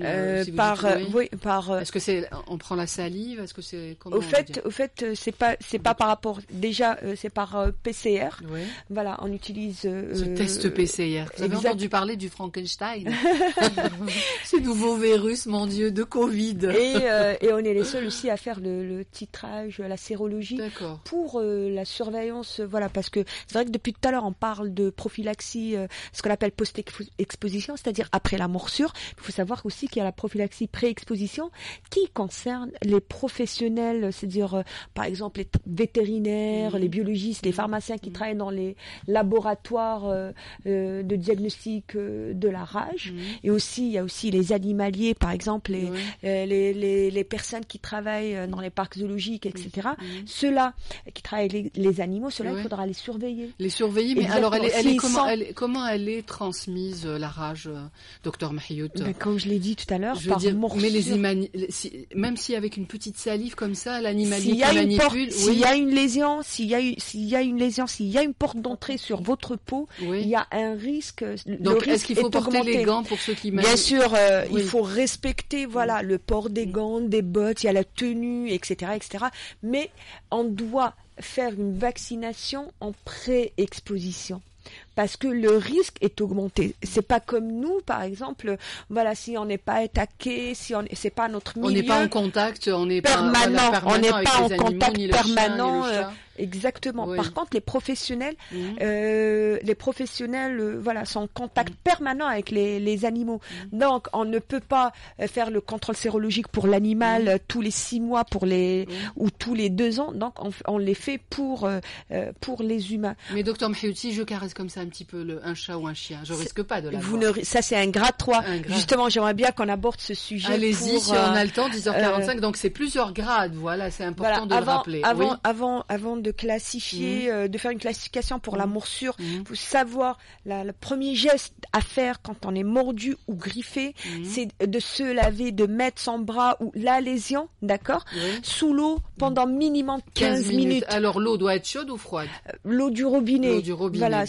Est-ce que on prend la salive? Est-ce que c'est comment? Au fait, c'est pas par rapport. Déjà, c'est par PCR. Voilà, on utilise ce test PCR. Vous avez entendu parler du Frankenstein? Ce nouveau virus, mon Dieu, de Covid. Et on est les seuls aussi à faire le titrage, la sérologie pour la surveillance. Voilà, parce que c'est vrai que depuis tout à l'heure, on parle de prophylaxie, ce qu'on appelle post-exposition, c'est-à-dire après la morsure. Il faut savoir aussi qu'il y a la prophylaxie pré-exposition qui concerne les professionnels, c'est-à-dire par exemple les vétérinaires, les biologistes, les pharmaciens qui travaillent dans les laboratoires de diagnostic de la rage. Et aussi, il y a aussi les animaliers, par exemple, les personnes qui travaillent dans les parcs zoologiques, etc. Ceux-là qui travaillent avec les animaux, ceux-là, il faudra les surveiller. Les surveiller, mais alors comment elle est transmise, la rage, docteur Mahiout? Comme je l'ai dit tout à l'heure, par morsure. Mais même si avec une petite salive comme ça, l'animalier qui manipule... S'il y a une lésion, s'il y a une porte d'entrée sur votre peau, il y a un risque. Donc, est-ce qu'il faut porter les gants pour ceux qui manipulent? Bien sûr, il faut respecter, le port des gants, des bottes, il y a la tenue, etc., etc. Mais on doit faire une vaccination en pré-exposition. Parce que le risque est augmenté. C'est pas comme nous, par exemple. Voilà, si on n'est pas attaqué, c'est pas notre milieu. On n'est pas en contact, on n'est permanent. Pas on n'est pas en animaux, contact permanent. Chien, exactement. Par contre, les professionnels, sont en contact permanent avec les animaux. Donc, on ne peut pas faire le contrôle sérologique pour l'animal tous les 6 mois, ou tous les 2 ans. Donc, on les fait pour les humains. Mais docteur Mahiout, si je caresse comme ça un petit peu un chat ou un chien, je risque pas de l'avoir. Ça, c'est un grade 3. Justement, j'aimerais bien qu'on aborde ce sujet. Allez-y, si on a le temps, 10h45. Donc, c'est plusieurs grades. Voilà, c'est important de le rappeler. Avant de classifier, de faire une classification pour la morsure, il faut savoir le premier geste à faire quand on est mordu ou griffé, c'est de se laver, de mettre son bras ou la lésion, d'accord, sous l'eau pendant minimum 15 minutes. Alors, l'eau doit être chaude ou froide? L'eau du robinet. Voilà,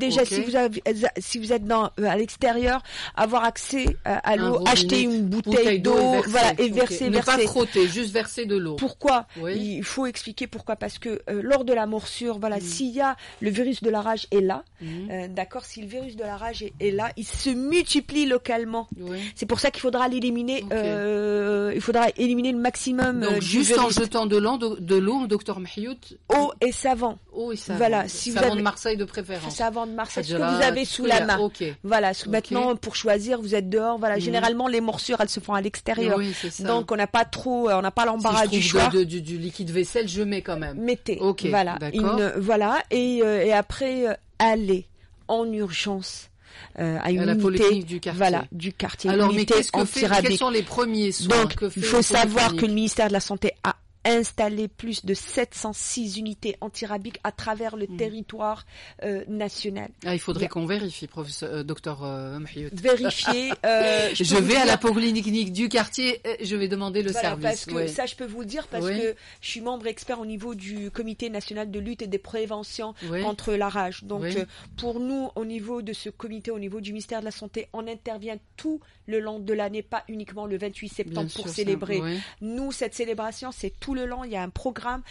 si vous êtes à l'extérieur, avoir accès à l'eau, acheter une bouteille d'eau, et verser. Ne pas frotter, juste verser de l'eau. Pourquoi? Il faut expliquer pourquoi. Parce que lors de la morsure, s'il y a le virus de la rage est là, d'accord, si le virus de la rage est là, il se multiplie localement. C'est pour ça qu'il faudra l'éliminer. Il faudra éliminer le maximum. Donc, juste en jetant de l'eau, docteur Mahiout. Eau et savon. Voilà, si savon de Marseille de préférence. Savon de Marseille, ce que vous avez sous la main. Voilà, maintenant pour choisir, vous êtes dehors. Voilà, généralement les morsures, elles se font à l'extérieur. Donc on n'a pas l'embarras du choix. Si je trouve du liquide vaisselle, je mets quand même. Mettez. Voilà, et après aller en urgence. À une la unité, polyclinique du quartier. Du quartier. Alors, mais quels sont les premiers soins? Donc, il faut savoir que le ministère de la Santé a installé plus de 706 unités antirabiques à travers le territoire national. Il faudrait qu'on vérifie, docteur Mahiout. Vérifier. Je vais à la polyclinique du quartier, je vais demander le service. Parce que ça, je peux vous le dire, parce que je suis membre expert au niveau du Comité national de lutte et de prévention contre la rage. Donc, pour nous, au niveau de ce comité, au niveau du ministère de la Santé, on intervient tout le long de l'année, pas uniquement le 28 septembre pour célébrer. Nous, cette célébration, c'est tout le long. Il y a un programme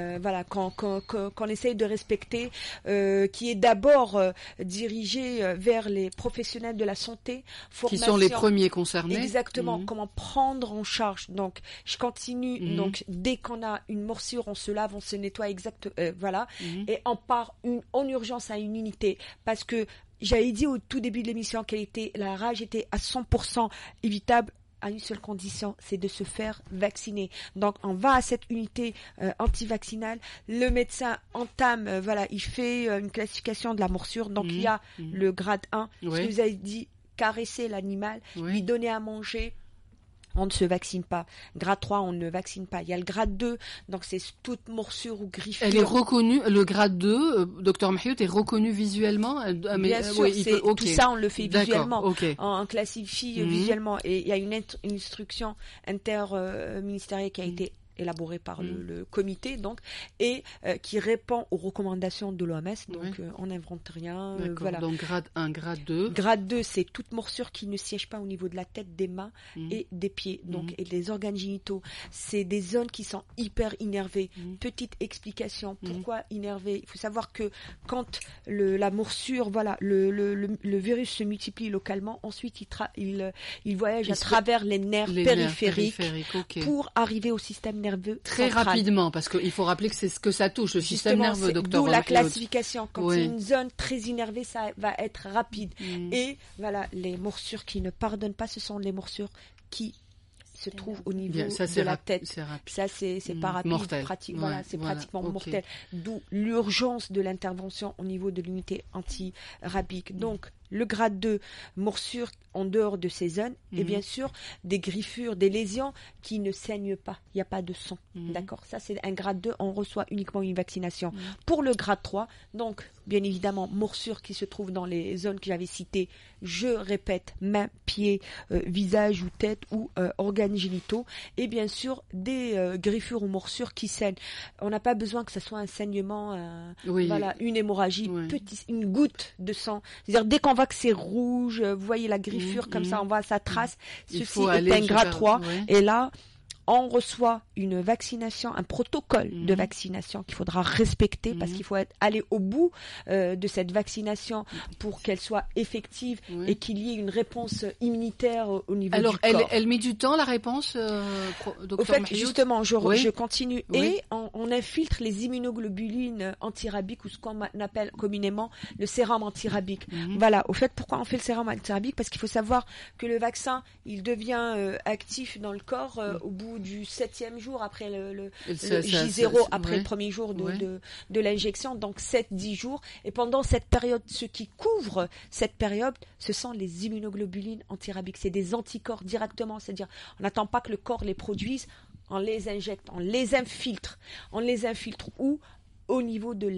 qu'on essaye de respecter, qui est d'abord dirigé vers les professionnels de la santé. Qui sont les premiers concernés. Exactement. Comment prendre en charge. Donc, je continue. Donc, dès qu'on a une morsure, on se lave, on se nettoie et on part en urgence à une unité. Parce que j'avais dit au tout début de l'émission la rage était à 100% évitable à une seule condition, c'est de se faire vacciner. Donc, on va à cette unité antivaccinale. Le médecin entame, il fait une classification de la morsure. Donc, il y a le grade 1. Ce que vous avez dit, caresser l'animal, lui donner à manger. On ne se vaccine pas. Grade 3, on ne vaccine pas. Il y a le grade 2, donc c'est toute morsure ou griffure. Elle est reconnue, le grade 2, docteur Mahiout, est reconnu visuellement? Bien sûr, tout ça, on le fait visuellement. On classifie visuellement. Et il y a une instruction interministérielle qui a été élaboré par le comité, donc, et qui répond aux recommandations de l'OMS. Donc, on n'invente rien. Voilà. Donc, grade 1, grade 2. Grade 2, c'est toute morsure qui ne siège pas au niveau de la tête, des mains et des pieds. Donc, et les organes génitaux, c'est des zones qui sont hyper innervées. Petite explication, pourquoi innervées? Il faut savoir que quand la morsure, voilà, le virus se multiplie localement, ensuite il voyage à travers les nerfs périphériques pour arriver au système nerveux très central. Rapidement, parce qu'il faut rappeler que c'est ce que ça touche, le système nerveux, docteur. D'où la classification. Quand c'est une zone très innervée, ça va être rapide. Et voilà, les morsures qui ne pardonnent pas, ce sont les morsures qui se trouve au niveau de la tête. Ça, c'est pas rapide, mortel. pratique. Voilà, c'est pratiquement mortel. D'où l'urgence de l'intervention au niveau de l'unité antirabique. Donc, le grade 2, morsure en dehors de ces zones, et bien sûr, des griffures, des lésions qui ne saignent pas. Il n'y a pas de sang. D'accord? Ça, c'est un grade 2, on reçoit uniquement une vaccination. Pour le grade 3, donc, bien évidemment, morsure qui se trouve dans les zones que j'avais citées, je répète, mains, pieds, visage ou tête ou organes génitaux, et bien sûr, des griffures ou morsures qui saignent. On n'a pas besoin que ce soit un saignement, voilà, une hémorragie, une goutte de sang. C'est-à-dire, dès qu'on voit que c'est rouge, vous voyez la griffure comme ça, on voit sa trace, ceci est un grade 3, et là, on reçoit une vaccination, un protocole de vaccination qu'il faudra respecter parce qu'il faut aller au bout de cette vaccination pour qu'elle soit effective et qu'il y ait une réponse immunitaire au niveau du corps. Alors, elle met du temps, la réponse, docteur Au fait, Mahioud. justement, je continue et on infiltre les immunoglobulines antirabiques ou ce qu'on appelle communément le sérum antirabique. Voilà, au fait, pourquoi on fait le sérum antirabique? Parce qu'il faut savoir que le vaccin, il devient actif dans le corps au bout du 7e jour après le J0, après le premier jour de l'injection, donc 7-10 jours. Et pendant cette période, ce qui couvre cette période, ce sont les immunoglobulines antirabiques. C'est des anticorps directement, c'est-à-dire on n'attend pas que le corps les produise, on les injecte, on les infiltre. On les infiltre où? Au niveau de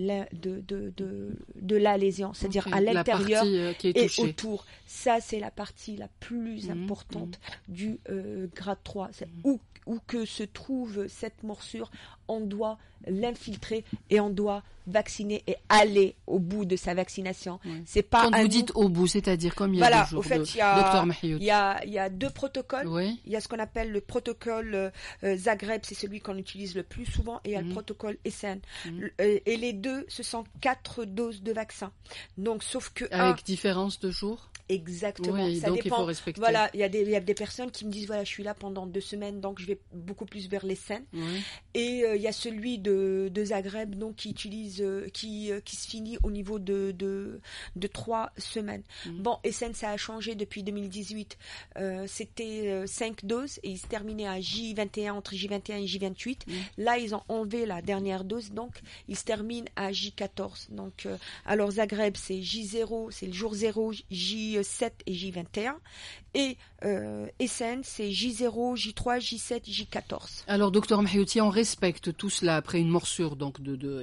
la lésion, c'est-à-dire à l'intérieur et autour. Ça, c'est la partie la plus importante du grade 3. C'est où que se trouve cette morsure, on doit l'infiltrer et on doit vacciner et aller au bout de sa vaccination. C'est pas quand vous dites au bout, c'est-à-dire combien de jours? Au fait, docteur Mahioud. Il y a deux protocoles. Il y a ce qu'on appelle le protocole Zagreb, c'est celui qu'on utilise le plus souvent, et il y a le protocole Essen. Et les deux, ce sont 4 doses de vaccin. Donc, sauf que avec différence de jours. Exactement. Oui, ça donc dépend. Il faut respecter. Voilà, il y a des personnes qui me disent voilà, je suis là pendant 2 semaines, donc je vais beaucoup plus vers l'Essen. Et il y a celui de Zagreb, donc qui utilise, qui se finit au niveau de 3 semaines. Bon, Essen, ça a changé depuis 2018. C'était 5 doses et il se terminait à J21, entre J21 et J28. Là, ils ont enlevé la dernière dose, donc il se termine à J14. Donc, alors Zagreb, c'est J0, c'est le jour 0, J7 et J21. Et Essen, c'est J0, J3, J7, J14. Alors, docteur Mahioud, si on respecte tout cela après une morsure donc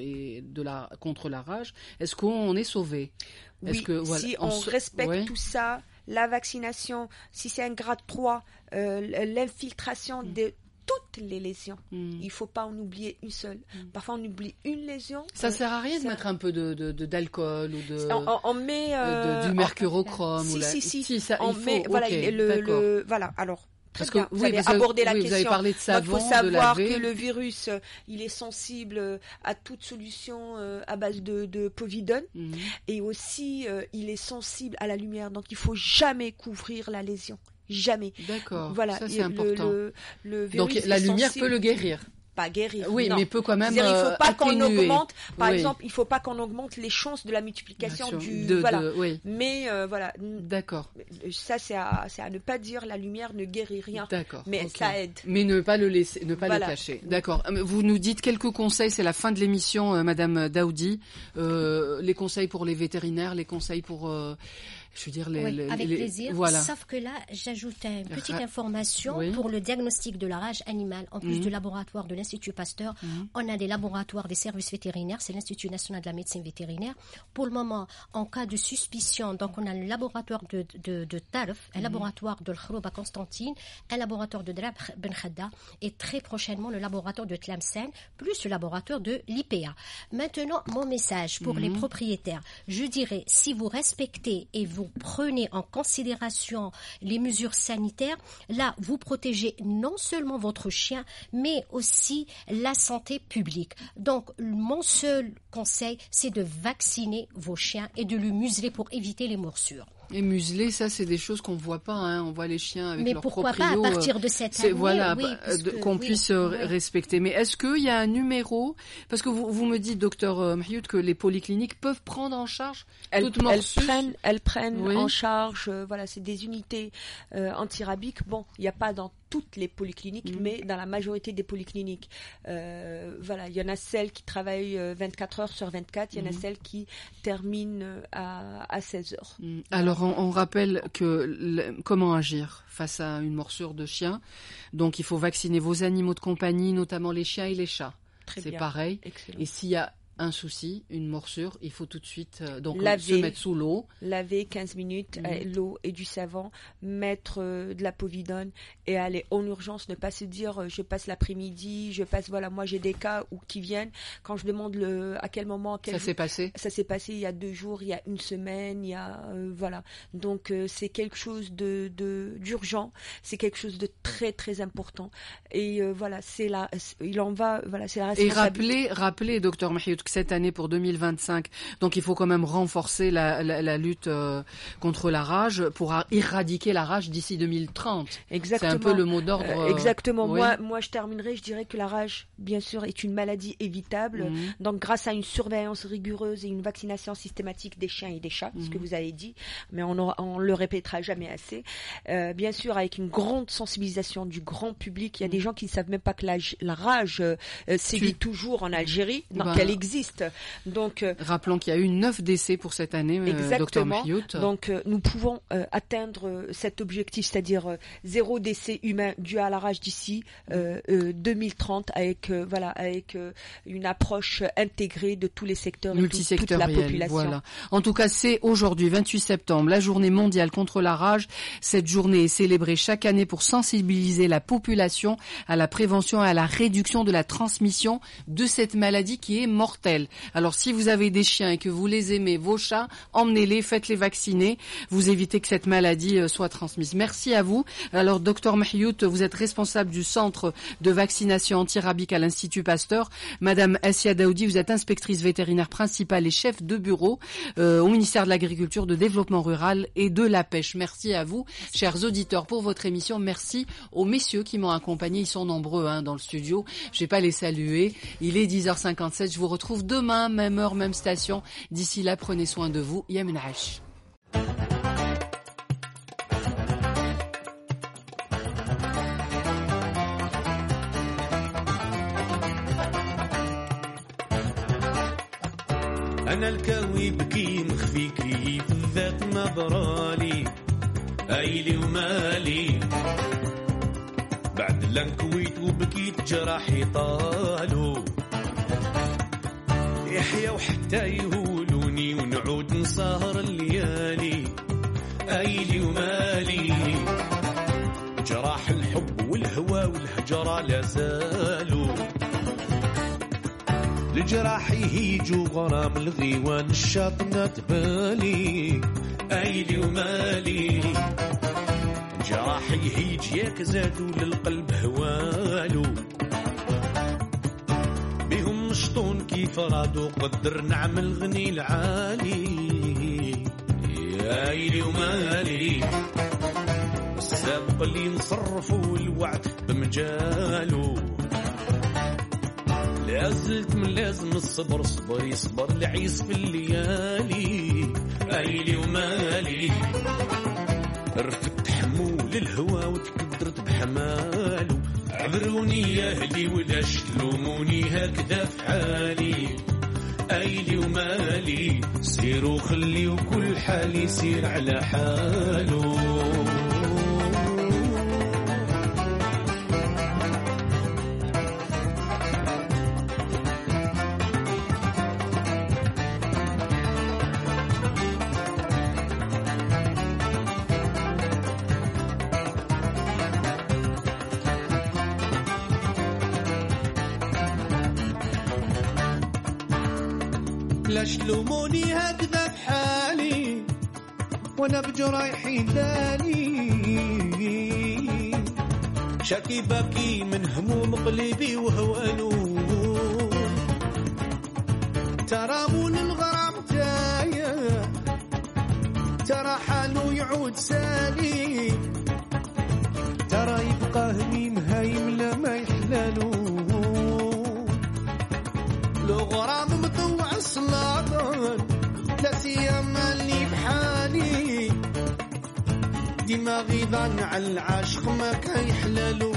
contre la rage, est-ce qu'on est sauvé? Oui, si on respecte tout ça, la vaccination, si c'est un grade 3, l'infiltration de toutes les lésions. Il ne faut pas en oublier une seule. Parfois, on oublie une lésion. Ça sert à rien de mettre un peu d'alcool ou on met du mercurochrome. Si, ça, on met. Voilà, voilà. Alors. Parce que vous avez abordé la question. Vous avez parlé de savon, il faut savoir que le virus, il est sensible à toute solution à base de povidone, et aussi il est sensible à la lumière. Donc il faut jamais couvrir la lésion. Jamais. D'accord. Voilà. Ça c'est important. Le virus donc la lumière sensible. peut le guérir. Pas guérir. Oui, non. Mais peut quand même il faut pas qu'on augmente. Par oui. exemple, il faut pas qu'on augmente les chances de la multiplication oui. Mais voilà. D'accord. Ça c'est à ne pas dire. La lumière ne guérit rien. D'accord. Mais ça aide. Mais ne pas le laisser, ne pas le cacher. D'accord. Vous nous dites quelques conseils. C'est la fin de l'émission, Madame Daoudi. Les conseils pour les vétérinaires, les conseils pour Je veux dire, avec plaisir. Voilà. Sauf que là, j'ajoute une petite information pour le diagnostic de la rage animale. En plus du laboratoire de l'Institut Pasteur, on a des laboratoires des services vétérinaires, c'est l'Institut national de la médecine vétérinaire. Pour le moment, en cas de suspicion, donc on a le laboratoire de Tarf, un laboratoire de l'Khrouba Constantine, un laboratoire de Drab Ben Khadda et très prochainement le laboratoire de Tlemcen, plus le laboratoire de l'IPA. Maintenant, mon message pour les propriétaires, je dirais, si vous respectez et vous prenez en considération les mesures sanitaires, là, vous protégez non seulement votre chien, mais aussi la santé publique. Donc, mon seul conseil, c'est de vacciner vos chiens et de le museler pour éviter les morsures. Et museler, ça, c'est des choses qu'on ne voit pas. Hein. On voit les chiens avec leur proprio. Mais pourquoi pas à partir de cette année, voilà, qu'on puisse respecter. Mais est-ce qu'il y a un numéro? Parce que vous me dites, docteur Mahioud, que les polycliniques peuvent prendre en charge toute morsure. Elles prennent en charge, c'est des unités antirabiques. Bon, il n'y a pas dans toutes les polycliniques, mais dans la majorité des polycliniques. Il y en a celles qui travaillent 24 heures sur 24, il y en a celles qui terminent à 16 heures. Alors, on rappelle comment agir face à une morsure de chien. Donc, il faut vacciner vos animaux de compagnie, notamment les chiens et les chats. C'est pareil. Excellent. Et s'il y a un souci, une morsure, il faut tout de suite se mettre sous l'eau. Laver 15 minutes, l'eau et du savon, mettre de la povidone et aller en urgence, ne pas se dire je passe l'après-midi, moi j'ai des cas qui viennent, quand je demande à quel moment... Ça s'est passé il y a 2 jours, il y a 1 semaine, il y a... Donc c'est quelque chose d'urgent, c'est quelque chose de très très important. Et c'est la responsabilité. Et rappelez, docteur Mahioud, cette année pour 2025. Donc il faut quand même renforcer la lutte contre la rage pour éradiquer la rage d'ici 2030. Exactement. C'est un peu le mot d'ordre. Exactement. Moi je terminerai, je dirais que la rage, bien sûr, est une maladie évitable. Donc grâce à une surveillance rigoureuse et une vaccination systématique des chiens et des chats, ce que vous avez dit, mais on le répétera jamais assez. Bien sûr, avec une grande sensibilisation du grand public. Il y a des gens qui ne savent même pas que la rage sévit toujours en Algérie, qu'elle existe. Donc, rappelons qu'il y a eu 9 décès pour cette année, docteur Mahioud. Donc, nous pouvons atteindre cet objectif, c'est-à-dire 0 décès humain dû à la rage d'ici 2030, avec une approche intégrée de tous les secteurs et toute la population. Voilà. En tout cas, c'est aujourd'hui, 28 septembre, la journée mondiale contre la rage. Cette journée est célébrée chaque année pour sensibiliser la population à la prévention et à la réduction de la transmission de cette maladie qui est mortelle. Alors si vous avez des chiens et que vous les aimez, vos chats, emmenez-les, faites-les vacciner, vous évitez que cette maladie soit transmise. Merci à vous. Alors docteur Mahioud, vous êtes responsable du centre de vaccination antirabique à l'Institut Pasteur. Madame Assia Daoudi, vous êtes inspectrice vétérinaire principale et chef de bureau au ministère de l'Agriculture, de Développement Rural et de la Pêche. Merci à vous, chers auditeurs, pour votre émission. Merci aux messieurs qui m'ont accompagné. Ils sont nombreux dans le studio. Je vais pas les saluer. Il est 10h57. Je vous retrouve demain, même heure, même station. D'ici là, prenez soin de vous. Yamin Aïch. أنا الكاوي بكي مخفي كيف الذات ما برالي أيلي ومالي بعد لنكويت وبكيت جراحي طالو يحيى وحتى يهولوني ونعود نسهر الليالي أيلي ومالي جراح الحب والهوى والهجرة لا زالوا لجراحي هيجوا غرام الغيوان الشاطنة تبالي أيلي ومالي جراحي هيج ياك زادوا للقلب هوالو بهم مشطون كيف رادو قدر نعمل غني العالي يا أيلي ومالي السابق اللي نصرفوا الوعد بمجالو لازلت من لازم الصبر صبر يصبر العيس في الليالي أيلي ومالي رفت حمول الهوى وتكدرت بحمالو عذروني يا أهلي ولا شلوموني هكذا في حالي ايلي ومالي سيروا خليوا كل حال يسير على حاله. لا شلوموني هكذا بحالي وانا بجرايحي دالي، شاكي باكي من هموم قلبي وهوانو، ترى مول الغرام تايا ترى حالو يعود سالي، ترى يبقى هميم هايم لا ما يحلالو، لو غرام مطوع السلاطان لا سيما اللي بحالي، دماغي ضان على العاشق ما كيحلالو،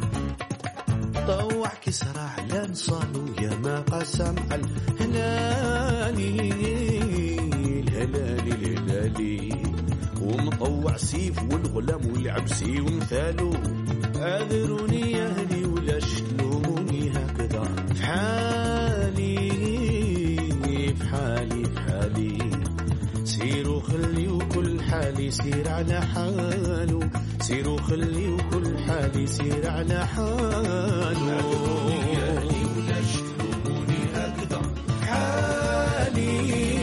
طوع كسرى على نصالو يا ما قسم على الهلالي الهلالي الهلالي، ومطوع سيف والغلام والعبسي ومثالو، اعذروني يا اهلي ولا شلوموني هكذا في حالي في حالي في حالي، سيروا خليوا كل حال يسير على حاله، سيروا خليوا كل حال يسير على حاله، اعذروني يا اهلي ولا شلوموني هكذا في حالي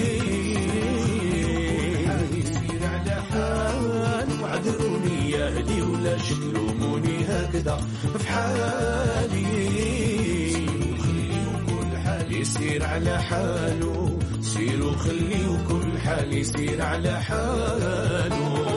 يسير على حاله، اعذروني يا اهلي ولا شلوموني هكذا في حالي، يسير على حاله، سيروا خليوا كل حال يسير على حاله.